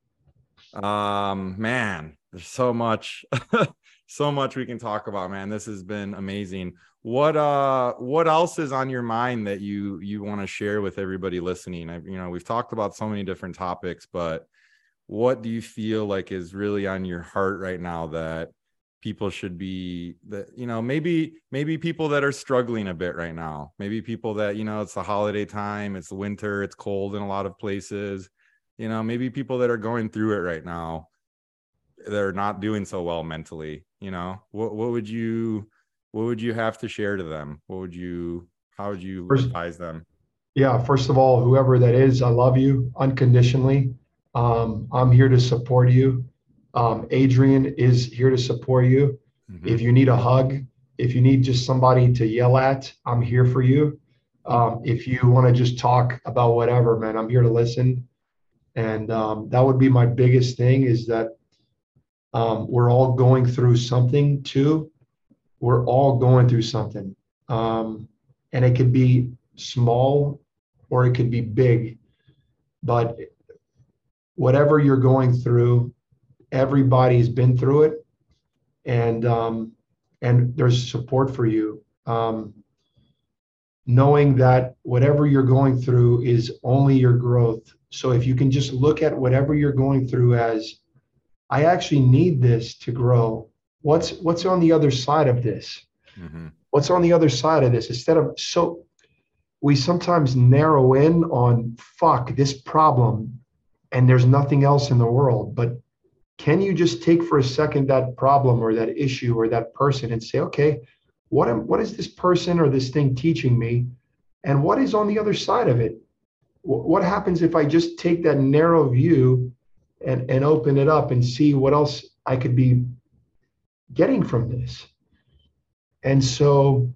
Man, there's so much so much we can talk about, man. This has been amazing. What else is on your mind that you want to share with everybody listening? We've talked about so many different topics, but what do you feel like is really on your heart right now that people should be, that maybe people that are struggling a bit right now, maybe people that, it's the holiday time, it's the winter, it's cold in a lot of places, maybe people that are going through it right now, they're not doing so well mentally, what would you have to share to them? How would you First, advise them? yeah, first of all, whoever that is, I love you unconditionally. I'm here to support you. Adrian is here to support you. Mm-hmm. If you need a hug, if you need just somebody to yell at, I'm here for you. If you want to just talk about whatever, man, I'm here to listen. And that would be my biggest thing is that we're all going through something too. We're all going through something. Um, and it could be small or it could be big, but whatever you're going through, everybody's been through it, and there's support for you. Knowing that whatever you're going through is only your growth. So if you can just look at whatever you're going through as, I actually need this to grow. What's on the other side of this? Mm-hmm. What's on the other side of this? Instead of so we sometimes narrow in on fuck this problem and there's nothing else in the world. But can you just take for a second that problem or that issue or that person and say, okay, what is this person or this thing teaching me? And what is on the other side of it? What happens if I just take that narrow view and open it up and see what else I could be getting from this? And so,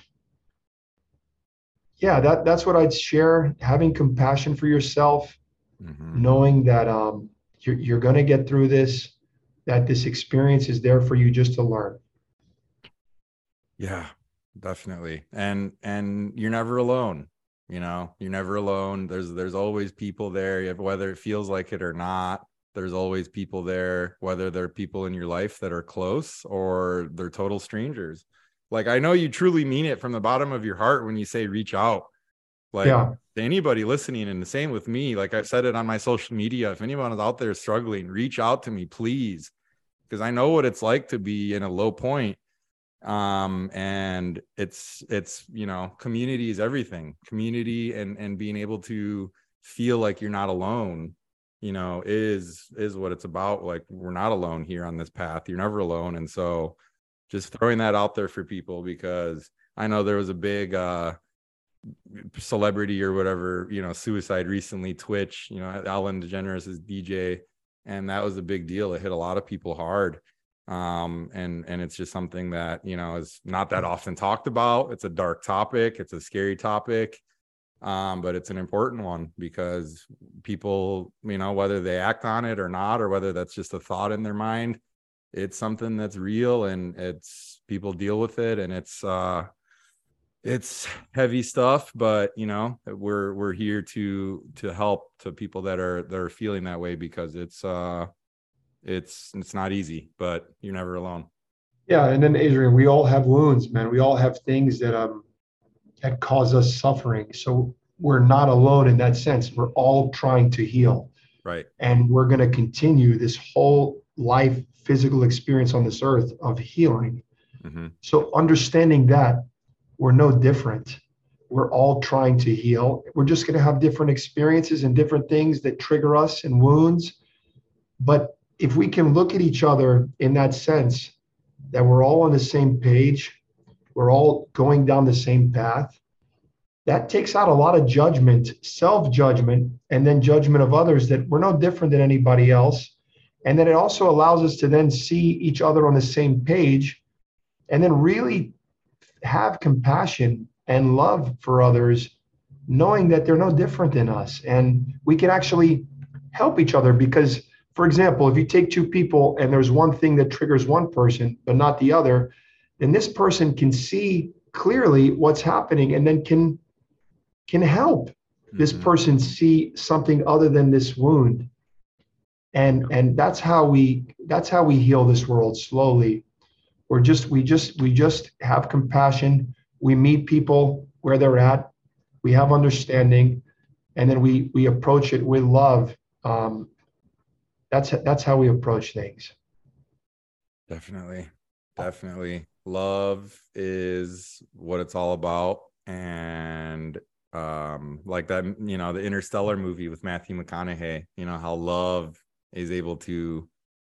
yeah, that's what I'd share. Having compassion for yourself, Mm-hmm. knowing that you're going to get through this, that this experience is there for you just to learn. Yeah, definitely. And you're never alone. You're never alone. There's always people there. Whether it feels like it or not, there's always people there, whether they're people in your life that are close or they're total strangers. Like, I know you truly mean it from the bottom of your heart when you say reach out. Like, Yeah, to anybody listening, and the same with me, like I've said it on my social media, if anyone is out there struggling, reach out to me, please, because I know what it's like to be in a low point. And it's community is everything. Community and being able to feel like you're not alone, is what it's about. Like, we're not alone here on this path. You're never alone. And so just throwing that out there for people, because I know there was a big celebrity or whatever, suicide recently, Twitch, Ellen DeGeneres is DJ, and that was a big deal. It hit a lot of people hard. And it's just something that, is not that often talked about. It's a dark topic. It's a scary topic. But it's an important one because people, whether they act on it or not, or whether that's just a thought in their mind, it's something that's real, and it's people deal with it, and it's heavy stuff, but we're here to help to people that are feeling that way, because it's not easy, but you're never alone. Yeah, and then Adrian, we all have wounds, man. We all have things that cause us suffering. So we're not alone in that sense. We're all trying to heal. Right. And we're going to continue this whole life physical experience on this earth of healing. Mm-hmm. So understanding that we're no different. We're all trying to heal. We're just going to have different experiences and different things that trigger us and wounds. But if we can look at each other in that sense, that we're all on the same page, we're all going down the same path, that takes out a lot of judgment, self-judgment, and then judgment of others, that we're no different than anybody else. And then it also allows us to then see each other on the same page, and then really have compassion and love for others, knowing that they're no different than us. And we can actually help each other because, for example, if you take two people and there's one thing that triggers one person, but not the other, then this person can see clearly what's happening and then can help this person see something other than this wound. And that's how we heal this world slowly. We just have compassion. We meet people where they're at. We have understanding, and then we approach it with love. That's how we approach things. Definitely. Love is what it's all about. And like that, the Interstellar movie with Matthew McConaughey, how love is able to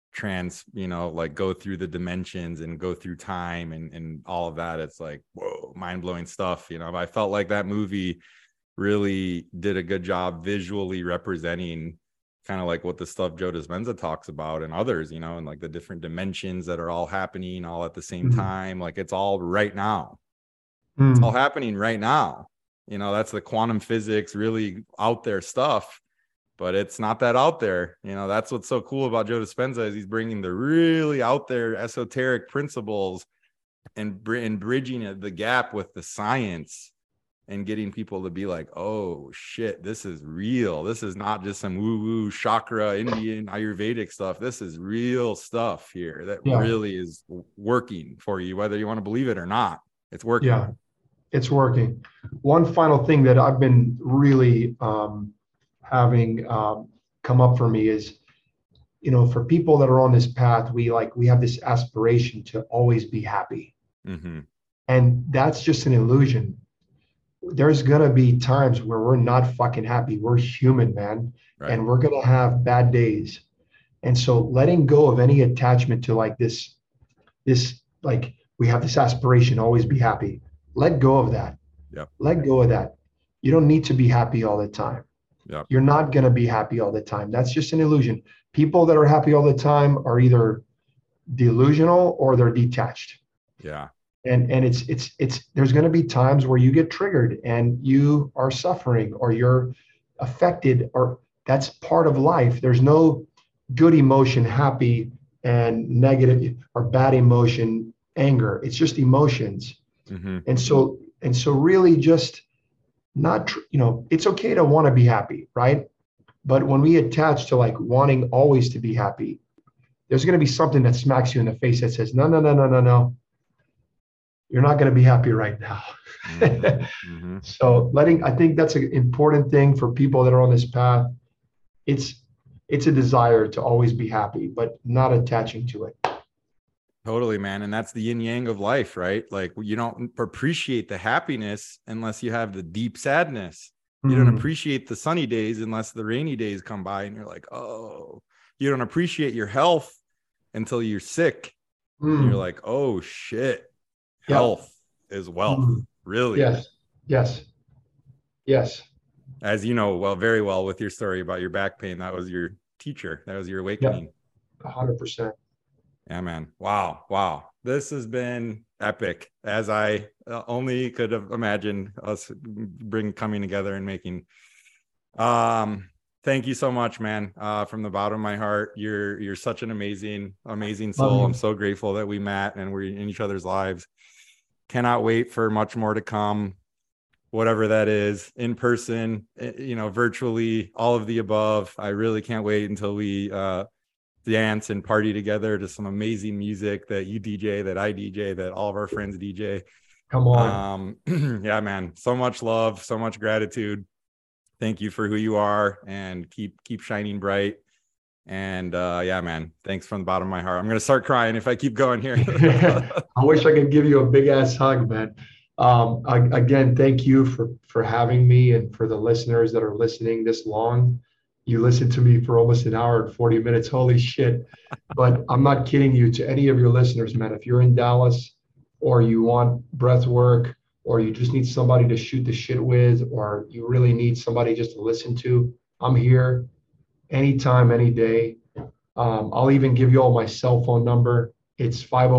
go through the dimensions and go through time and all of that. It's like, whoa, mind-blowing stuff. I felt like that movie really did a good job visually representing kind of like what the stuff Joe Dispenza talks about and others, and like the different dimensions that are all happening all at the same time. Like it's all right now. It's all happening right now. That's the quantum physics, really out there stuff. But it's not that out there. That's what's so cool about Joe Dispenza, is he's bringing the really out there esoteric principles and bridging the gap with the science and getting people to be like, oh shit, this is real. This is not just some woo-woo chakra Indian Ayurvedic stuff. This is real stuff here that really is working for you, whether you want to believe it or not. It's working. Yeah, it's working. One final thing that I've been really having come up for me is, for people that are on this path, we have this aspiration to always be happy. And that's just an illusion. There's gonna be times where we're not fucking happy. We're human, man. Right. And we're gonna have bad days. And so letting go of any attachment to this like we have this aspiration, always be happy. Let go of that. Yep. Let go of that. You don't need to be happy all the time. Yep. You're not going to be happy all the time. That's just an illusion. People that are happy all the time are either delusional or they're detached. Yeah. And it's there's going to be times where you get triggered and you are suffering or you're affected, or that's part of life. There's no good emotion, happy, and negative or bad emotion, anger. It's just emotions. And so really just not, it's okay to want to be happy, right? But when we attach to wanting always to be happy, there's going to be something that smacks you in the face that says, no. You're not going to be happy right now. So I think that's an important thing for people that are on this path. It's a desire to always be happy, but not attaching to it. Totally, man. And that's the yin yang of life, right? Like you don't appreciate the happiness unless you have the deep sadness. You don't appreciate the sunny days unless the rainy days come by and you're like, oh, you don't appreciate your health until you're sick. And you're like, oh shit, health is wealth. Really? Yes. As you know, very well with your story about your back pain, that was your teacher. That was your awakening. 100%. Yeah, man. Wow. This has been epic, as I only could have imagined us coming together and making. Thank you so much, man. From the bottom of my heart, you're such an amazing soul. I'm so grateful that we met and we're in each other's lives. Cannot wait for much more to come, whatever that is, in person, virtually, all of the above. I really can't wait until we dance and party together to some amazing music that you DJ, that I DJ, that all of our friends DJ. Come on. Yeah, man. So much love, so much gratitude. Thank you for who you are, and keep shining bright. And yeah, man, thanks from the bottom of my heart. I'm going to start crying if I keep going here. I wish I could give you a big ass hug, man. Again, thank you for having me, and for the listeners that are listening this long. You listened to me for almost an hour and 40 minutes. Holy shit. But I'm not kidding you. To any of your listeners, man, if you're in Dallas, or you want breath work, or you just need somebody to shoot the shit with, or you really need somebody just to listen to, I'm here anytime, any day. I'll even give you all my cell phone number. It's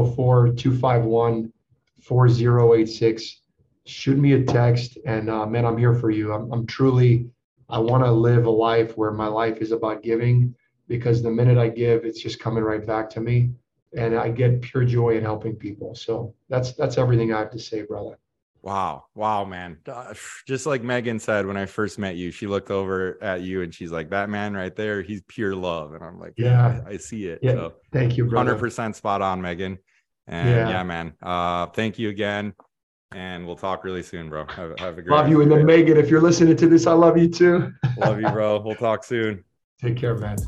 504-251-4086. Shoot me a text, and man, I'm here for you. I want to live a life where my life is about giving, because the minute I give, it's just coming right back to me, and I get pure joy in helping people. So that's everything I have to say, brother. Wow, man. Just like Megan said, when I first met you, she looked over at you and she's like, that man right there, he's pure love. And I'm like, yeah, I see it. Yeah, so thank you, brother. 100% spot on, Megan. And yeah, man, thank you again. And we'll talk really soon, bro. Have a great love you. And then Megan, if you're listening to this, I love you too. Love you, bro. We'll talk soon. Take care, man.